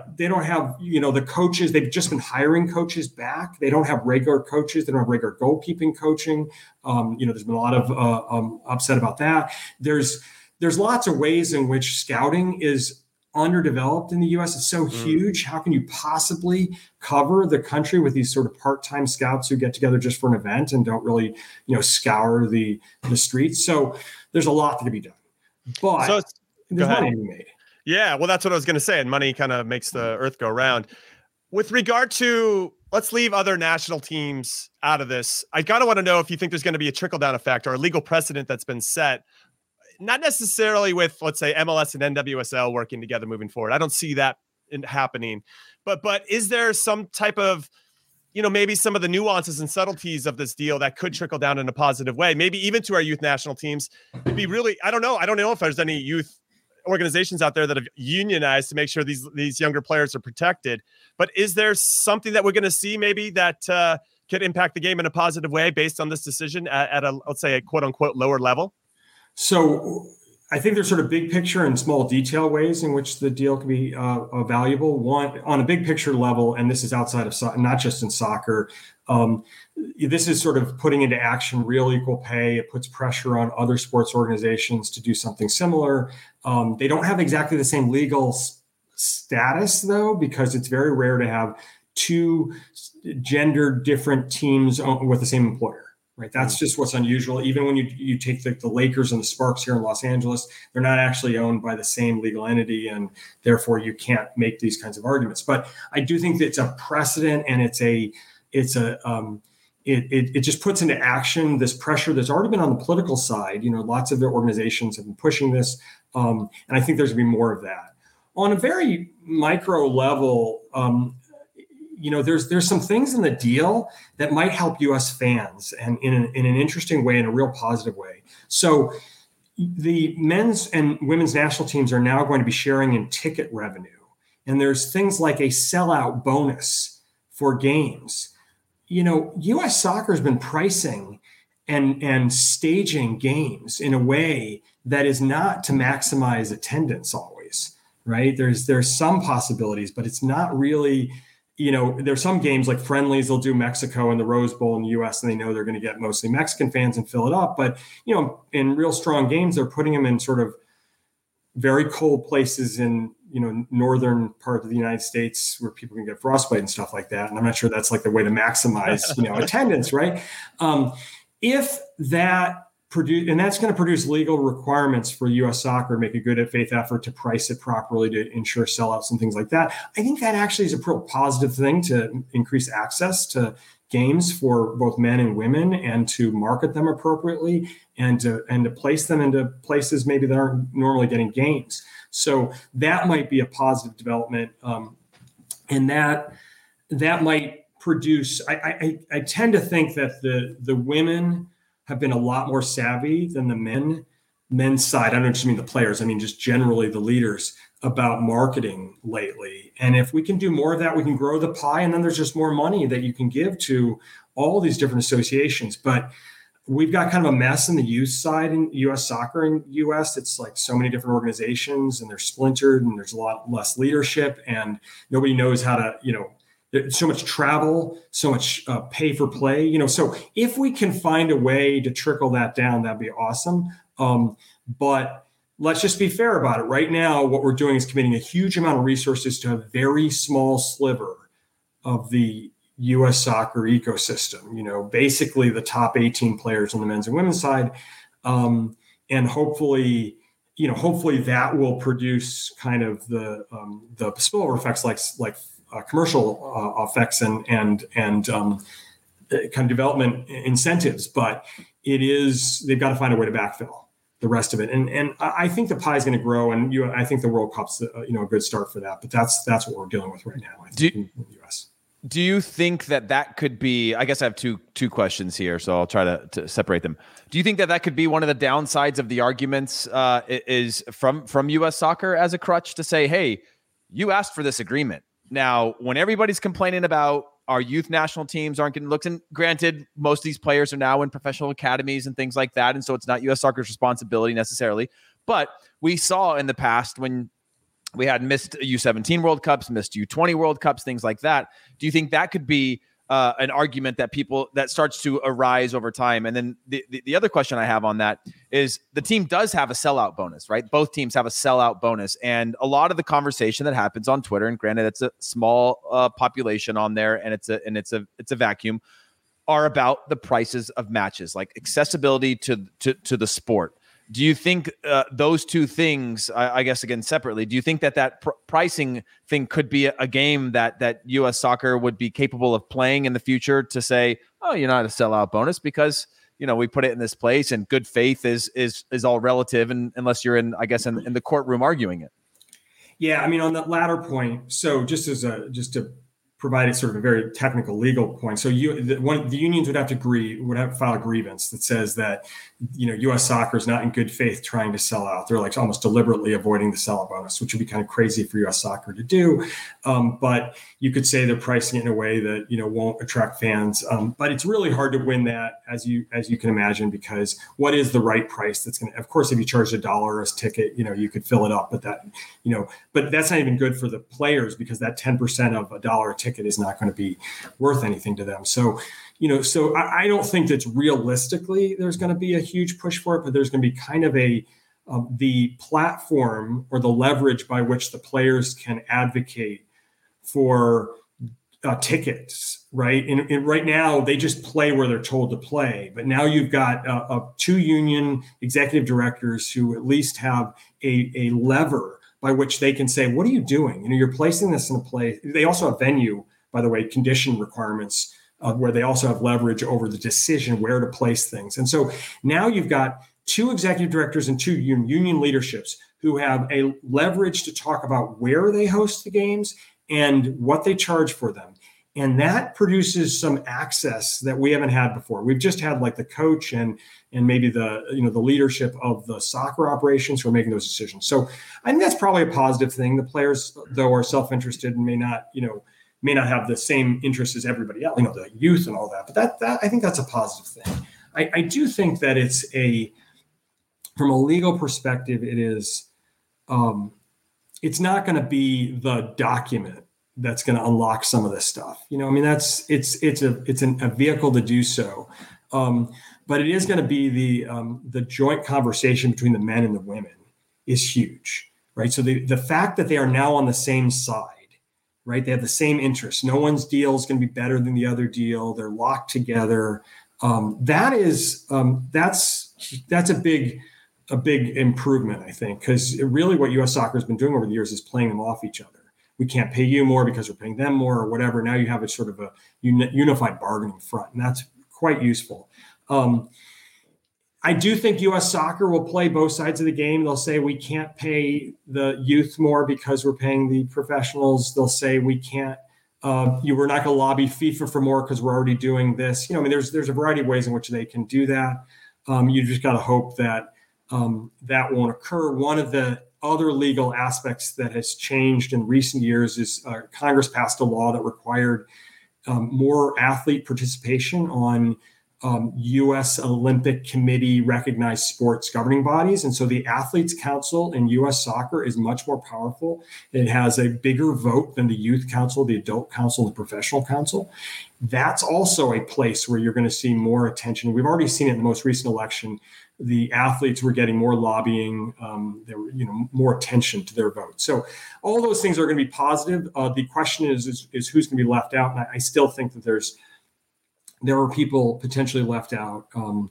the coaches. They've just been hiring coaches back. They don't have regular coaches. They don't have regular goalkeeping coaching. There's been a lot of upset about that. There's lots of ways in which scouting is underdeveloped in the U.S. It's so huge. How can you possibly cover the country with these sort of part-time scouts who get together just for an event and don't really, scour the streets? So there's a lot to be done, but there's money to be made. Yeah, well, that's what I was going to say. And money kind of makes the earth go round. With regard to, let's leave other national teams out of this. I kind of want to know if you think there's going to be a trickle-down effect or a legal precedent that's been set. Not necessarily with, let's say, MLS and NWSL working together moving forward. I don't see that happening. But is there some type of, maybe some of the nuances and subtleties of this deal that could trickle down in a positive way, maybe even to our youth national teams? It'd be really, I don't know. I don't know if there's any youth organizations out there that have unionized to make sure these younger players are protected. But is there something that we're going to see maybe that could impact the game in a positive way based on this decision at a, let's say, a quote unquote lower level? So I think there's sort of big picture and small detail ways in which the deal can be valuable. One, on a big picture level, and this is outside of not just in soccer, this is sort of putting into action real equal pay. It puts pressure on other sports organizations to do something similar. They don't have exactly the same legal status, though, because it's very rare to have two gender different teams with the same employer. Right. That's just what's unusual. Even when you take the Lakers and the Sparks here in Los Angeles, they're not actually owned by the same legal entity, and therefore you can't make these kinds of arguments. But I do think that it's a precedent, and it just puts into action this pressure that's already been on the political side. Lots of their organizations have been pushing this, and I think there's going to be more of that. On a very micro level, there's some things in the deal that might help U.S. fans and in an interesting way, in a real positive way. So the men's and women's national teams are now going to be sharing in ticket revenue. And there's things like a sellout bonus for games. U.S. soccer has been pricing and staging games in a way that is not to maximize attendance always, right? There's some possibilities, but it's not really. There's some games like friendlies, they'll do Mexico and the Rose Bowl in the U.S. and they know they're going to get mostly Mexican fans and fill it up. But, in real strong games, they're putting them in sort of very cold places in, northern part of the United States where people can get frostbite and stuff like that. And I'm not sure that's like the way to maximize, attendance, right? If that and that's going to produce legal requirements for U.S. soccer to make a good faith effort to price it properly, to ensure sellouts and things like that. I think that actually is a real positive thing to increase access to games for both men and women, and to market them appropriately, and to place them into places maybe that aren't normally getting games. So that might be a positive development, and that might produce. I tend to think that the women have been a lot more savvy than the men's side. I don't just mean the players. I mean, just generally the leaders about marketing lately. And if we can do more of that, we can grow the pie. And then there's just more money that you can give to all these different associations. But we've got kind of a mess in the youth side in U.S. soccer in U.S. It's like so many different organizations, and they're splintered, and there's a lot less leadership, and nobody knows how to, there's so much travel, so much pay for play, so if we can find a way to trickle that down, that'd be awesome. But let's just be fair about it. Right now, what we're doing is committing a huge amount of resources to a very small sliver of the U.S. soccer ecosystem. Basically the top 18 players on the men's and women's side, and hopefully that will produce kind of the spillover effects, like commercial effects and kind of development incentives. But they've got to find a way to backfill the rest of it. And I think the pie is going to grow, and I think the World Cup's a good start for that. But that's what we're dealing with right now, I think, in the U.S. Do you think that could be? I guess I have two questions here, so I'll try to separate them. Do you think that could be one of the downsides of the arguments is from U.S. soccer as a crutch to say, hey, you asked for this agreement. Now, when everybody's complaining about our youth national teams aren't getting looks, and granted, most of these players are now in professional academies and things like that, and so it's not U.S. soccer's responsibility necessarily. But we saw in the past when we had missed U17 World Cups, missed U20 World Cups, things like that. Do you think that could be an argument that starts to arise over time? And then the other question I have on that is the team does have a sellout bonus, right? Both teams have a sellout bonus. And a lot of the conversation that happens on Twitter, and granted it's a small population on there and it's a vacuum, are about the prices of matches, like accessibility to the sport. Do you think those two things, I guess, again, separately, do you think that pricing thing could be a game that U.S. soccer would be capable of playing in the future to say, oh, you're not a sellout bonus because, we put it in this place and good faith is all relative, and unless you're in the courtroom arguing it? Yeah. I mean, on that latter point, so just to provide sort of a very technical legal point. So the unions would have to file a grievance that says that, U.S. soccer is not in good faith trying to sell out. They're like almost deliberately avoiding the sellout bonus, which would be kind of crazy for U.S. soccer to do. But you could say they're pricing it in a way that, won't attract fans. But it's really hard to win that, as you can imagine, because what is the right price that's going to, of course, if you charge $1 a ticket, you could fill it up, but but that's not even good for the players, because that 10% of $1 a ticket is not going to be worth anything to them. So, so I don't think that realistically there's going to be a huge push for it, but there's going to be kind of the platform or the leverage by which the players can advocate for tickets, right? And right now they just play where they're told to play, but now you've got two union executive directors who at least have a lever by which they can say, what are you doing? You're placing this in a place. They also have venue, by the way, condition requirements, where they also have leverage over the decision where to place things. And so now you've got two executive directors and two union leaderships who have a leverage to talk about where they host the games and what they charge for them. And that produces some access that we haven't had before. We've just had like the coach and maybe the leadership of the soccer operations who are making those decisions. So I think that's probably a positive thing. The players, though, are self-interested and may not have the same interests as everybody else, the youth and all that. But that I think that's a positive thing. I do think that from a legal perspective, it is, it's not going to be the document that's going to unlock some of this stuff. It's a vehicle to do so. But it is going to be the joint conversation between the men and the women is huge, right? So the fact that they are now on the same side, right? They have the same interests. No one's deal is going to be better than the other deal. They're locked together. That's a big improvement, I think, because really what U.S. soccer has been doing over the years is playing them off each other. We can't pay you more because we're paying them more or whatever. Now you have a sort of a unified bargaining front, and that's quite useful. I do think U.S. soccer will play both sides of the game. They'll say we can't pay the youth more because we're paying the professionals. They'll say we can't, we're not going to lobby FIFA for more because we're already doing this. There's a variety of ways in which they can do that. You just got to hope that that won't occur. One of the other legal aspects that has changed in recent years is Congress passed a law that required more athlete participation on U.S. Olympic Committee recognized sports governing bodies. And so the Athletes Council in U.S. soccer is much more powerful. It has a bigger vote than the Youth Council, the Adult Council, and the Professional Council. That's also a place where you're going to see more attention. We've already seen it in the most recent election. The athletes were getting more lobbying, there were, more attention to their vote. So all those things are going to be positive. The question is who's going to be left out. And I still think that there are people potentially left out.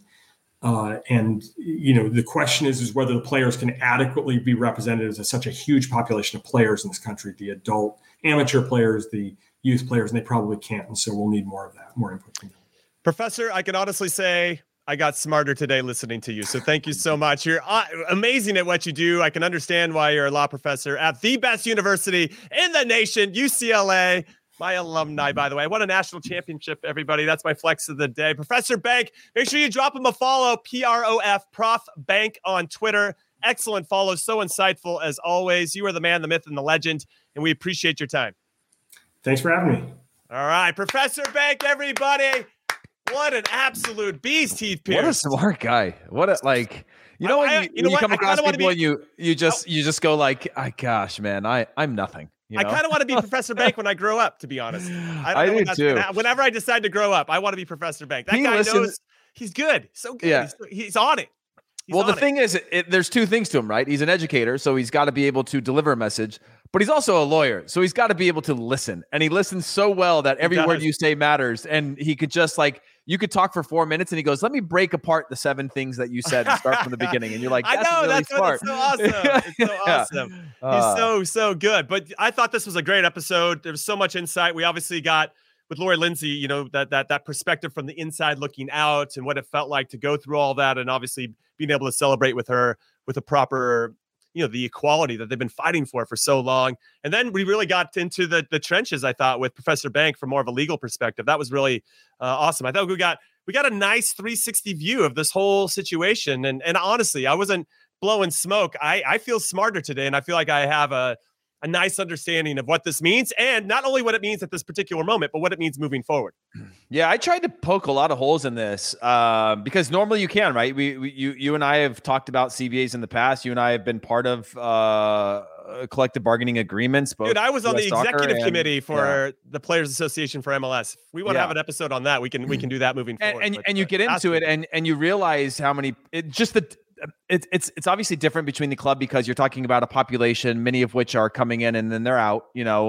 And the question is whether the players can adequately be represented as such a huge population of players in this country, the adult amateur players, the youth players, and they probably can't. And so we'll need more of that, more input from them. Professor, I can honestly say I got smarter today listening to you. So thank you so much. You're amazing at what you do. I can understand why you're a law professor at the best university in the nation, UCLA. My alumni, by the way. I won a national championship, everybody. That's my flex of the day. Professor Bank, make sure you drop him a follow, PROF, Prof Bank on Twitter. Excellent follow. So insightful as always. You are the man, the myth, and the legend, and we appreciate your time. Thanks for having me. All right. Professor Bank, everybody. What an absolute beast, Heath Pearce. What a smart guy. What a, like, when you come across people and you just go like, gosh, man, I'm nothing. I kind of want to be Professor Bank when I grow up, to be honest. I do too. Whenever I decide to grow up, I want to be Professor Bank. That guy knows he's good. So good. Yeah. He's on it. The thing is, there's two things to him, right? He's an educator, so he's got to be able to deliver a message, but he's also a lawyer, so he's got to be able to listen. And he listens so well that every word you say matters. And he could just you could talk for 4 minutes and he goes, let me break apart the 7 things that you said and start from the beginning. And you're like, that's really smart. It's so awesome. It's so awesome. He's so good. But I thought this was a great episode. There was so much insight. We obviously got with Lori Lindsey, that perspective from the inside looking out and what it felt like to go through all that. And obviously being able to celebrate with her with a proper, the equality that they've been fighting for so long. And then we really got into the trenches, I thought, with Professor Bank from more of a legal perspective. That was really awesome. I thought we got a nice 360 view of this whole situation. And honestly, I wasn't blowing smoke. I feel smarter today. And I feel like I have a nice understanding of what this means, and not only what it means at this particular moment, but what it means moving forward. Yeah, I tried to poke a lot of holes in this because normally you can, right? You and I have talked about CBAs in the past. You and I have been part of collective bargaining agreements. Dude, I was on the executive committee for the Players Association for MLS. If we want to have an episode on that, we can do that moving forward. And you get into it, and you realize how many it's obviously different between the club because you're talking about a population, many of which are coming in and then they're out,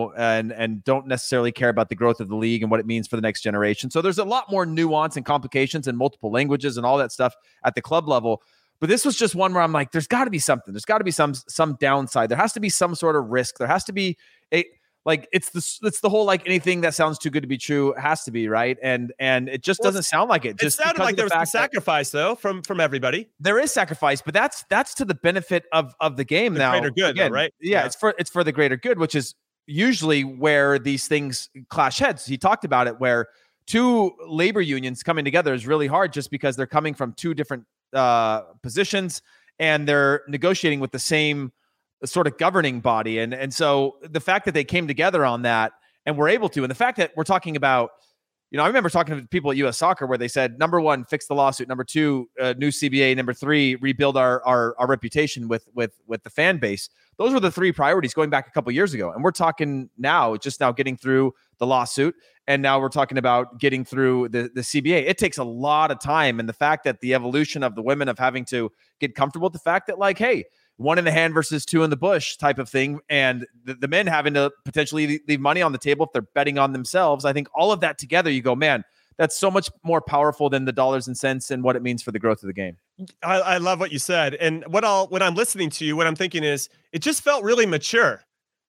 and don't necessarily care about the growth of the league and what it means for the next generation. So there's a lot more nuance and complications and multiple languages and all that stuff at the club level. But this was just one where I'm like, there's got to be something. There's got to be some downside. There has to be some sort of risk. There has to be it's the whole anything that sounds too good to be true has to be, right? And it just doesn't sound like it. It sounded like there was some sacrifice though from everybody. There is sacrifice, but that's to the benefit of the game now. Greater good, again, though, right? Yeah, it's for the greater good, which is usually where these things clash heads. He talked about it where two labor unions coming together is really hard just because they're coming from two different positions and they're negotiating with the same sort of governing body. And so the fact that they came together on that and were able to, and the fact that we're talking about, I remember talking to people at US Soccer where they said, number 1, fix the lawsuit. Number 2, new CBA. Number 3, rebuild our reputation with the fan base. Those were the 3 priorities going back a couple of years ago. And we're talking now, just now getting through the lawsuit. And now we're talking about getting through the CBA. It takes a lot of time. And the fact that the evolution of the women of having to get comfortable with the fact that hey, 1 in the hand versus 2 in the bush type of thing. And the men having to potentially leave money on the table if they're betting on themselves. I think all of that together, you go, man, that's so much more powerful than the dollars and cents and what it means for the growth of the game. I love what you said. And when I'm listening to you, what I'm thinking is it just felt really mature.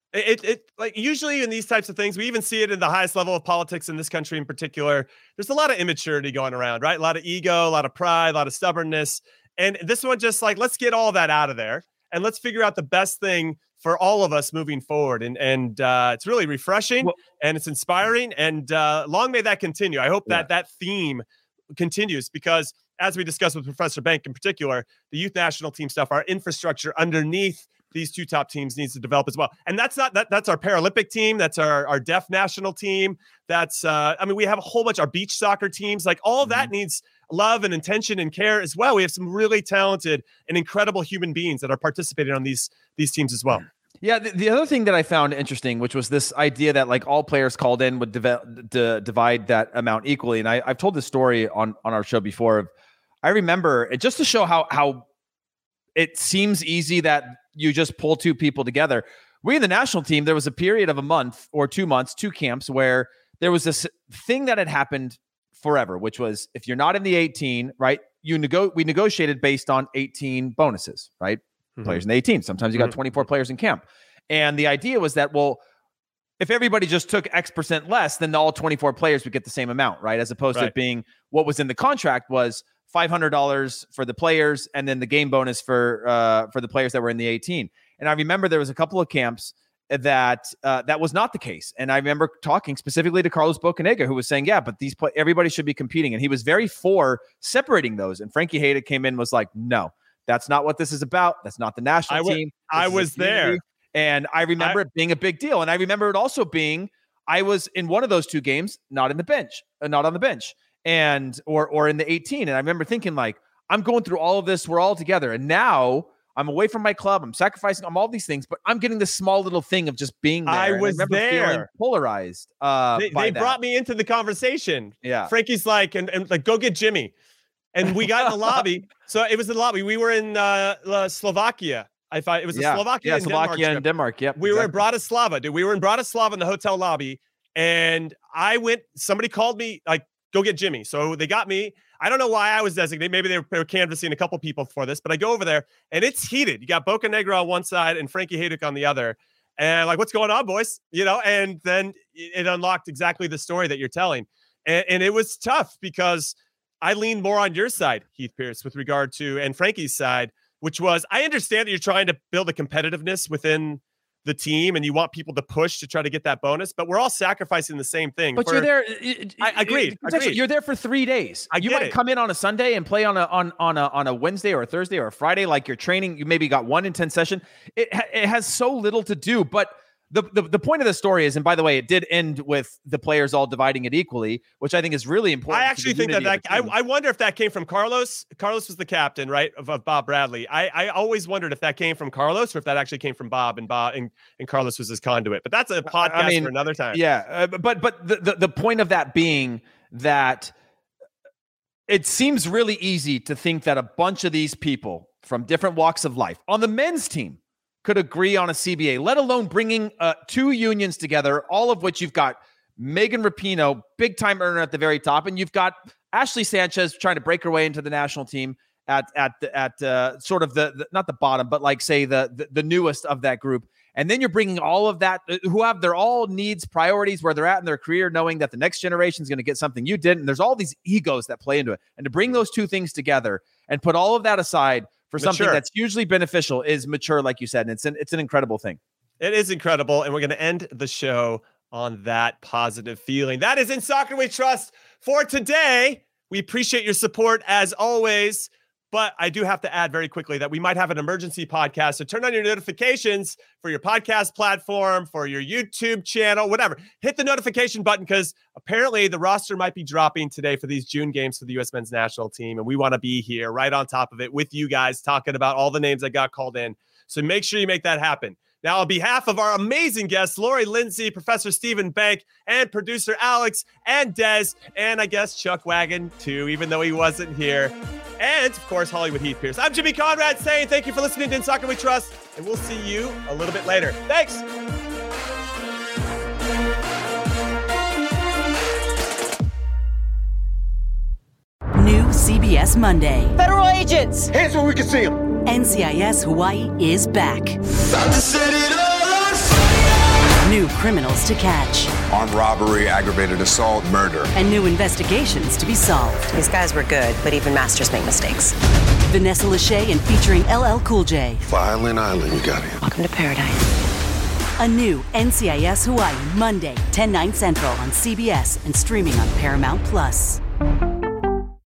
It usually in these types of things, we even see it in the highest level of politics in this country in particular. There's a lot of immaturity going around, right? A lot of ego, a lot of pride, a lot of stubbornness. And this one just let's get all that out of there. And let's figure out the best thing for all of us moving forward. And it's really refreshing and it's inspiring. And long may that continue. I hope that theme continues because as we discussed with Professor Bank in particular, the youth national team stuff, our infrastructure underneath these 2 top teams needs to develop as well. And that's our Paralympic team. That's our deaf national team. That's, we have a whole bunch, our beach soccer teams, all of that needs love and intention and care as well. We have some really talented and incredible human beings that are participating on these teams as well. Yeah, the other thing that I found interesting, which was this idea that like all players called in would divide that amount equally. And I've told this story on our show before. I remember it just to show how it seems easy that you just pull two people together. We in the national team, there was a period of a month or 2 months, 2 camps, where there was this thing that had happened forever, which was if you're not in the 18, right, we negotiated based on 18 bonuses, right? Mm-hmm. Players in the 18. Sometimes you got 24 players in camp. And the idea was that, well, if everybody just took X% less, then all 24 players would get the same amount, right? As opposed to it being what was in the contract was $500 for the players and then the game bonus for the players that were in the 18. And I remember there was a couple of camps that was not the case. And I remember talking specifically to Carlos Bocanegra, who was saying, yeah, but everybody should be competing. And he was very for separating those. And Frankie Hayda came in and was like, no, that's not what this is about. That's not the national team. I was there. And I remember it being a big deal. And I remember it also being, I was in one of those 2 games, not on the bench, and or in the 18. And I remember thinking like, I'm going through all of this. We're all together. And now I'm away from my club. I'm sacrificing all these things, but I'm getting this small little thing of just being there. I was feeling polarized. They brought me into the conversation. Yeah. Frankie's like, and like, go get Jimmy. And we got in the lobby. So it was the lobby. We were in Slovakia. It was Slovakia and Denmark. Yep. We were in Bratislava, dude. We were in Bratislava in the hotel lobby. And somebody called me, like, go get Jimmy. So they got me. I don't know why I was designated. Maybe they were canvassing a couple people for this, but I go over there and it's heated. You got Bocanegra on one side and Frankie Hayduck on the other. And like, what's going on, boys? And then it unlocked exactly the story that you're telling. And it was tough because I leaned more on your side, Heath Pearce, with regard to, and Frankie's side, which was, I understand that you're trying to build a competitiveness within the team and you want people to push to try to get that bonus, but we're all sacrificing the same thing. But you're there. I agreed. You're there for 3 days. You might come in on a Sunday and play on a Wednesday or a Thursday or a Friday, like you're training. You maybe got 1 in 10 session. It has so little to do, but the point of the story is, and by the way, it did end with the players all dividing it equally, which I think is really important. I actually think I wonder if that came from Carlos. Carlos was the captain, right, of Bob Bradley. I always wondered if that came from Carlos or if that actually came from Bob, and Carlos was his conduit. But that's a podcast for another time. Yeah, but the point of that being that it seems really easy to think that a bunch of these people from different walks of life on the men's team could agree on a CBA, let alone bringing 2 unions together, all of which you've got Megan Rapinoe, big-time earner at the very top, and you've got Ashley Sanchez trying to break her way into the national team at sort of the not the bottom, but like say the newest of that group. And then you're bringing all of that, who have their all needs, priorities, where they're at in their career, knowing that the next generation is going to get something you didn't. And there's all these egos that play into it. And to bring those 2 things together and put all of that aside for something that's hugely beneficial is mature, like you said. And it's an incredible thing. It is incredible. And we're going to end the show on that positive feeling. That is In Soccer We Trust for today. We appreciate your support as always. But I do have to add very quickly that we might have an emergency podcast. So turn on your notifications for your podcast platform, for your YouTube channel, whatever. Hit the notification button because apparently the roster might be dropping today for these June games for the U.S. men's national team. And we want to be here right on top of it with you guys talking about all the names that got called in. So make sure you make that happen. Now, on behalf of our amazing guests, Lori Lindsey, Professor Stephen Bank, and producer Alex, and Des, and I guess Chuck Wagon too, even though he wasn't here, and of course, Hollywood Heath Pearce. I'm Jimmy Conrad saying thank you for listening to In Soccer We Trust, and we'll see you a little bit later. Thanks. New CBS Monday. Federal agents! Hands where we can see them. NCIS Hawaii is back. About to set it all on fire. New criminals to catch. Armed robbery, aggravated assault, murder. And new investigations to be solved. These guys were good, but even masters make mistakes. Vanessa Lachey and featuring LL Cool J. Violin Island, you got it. Welcome to paradise. A new NCIS Hawaii, Monday, 10/9 Central on CBS and streaming on Paramount+.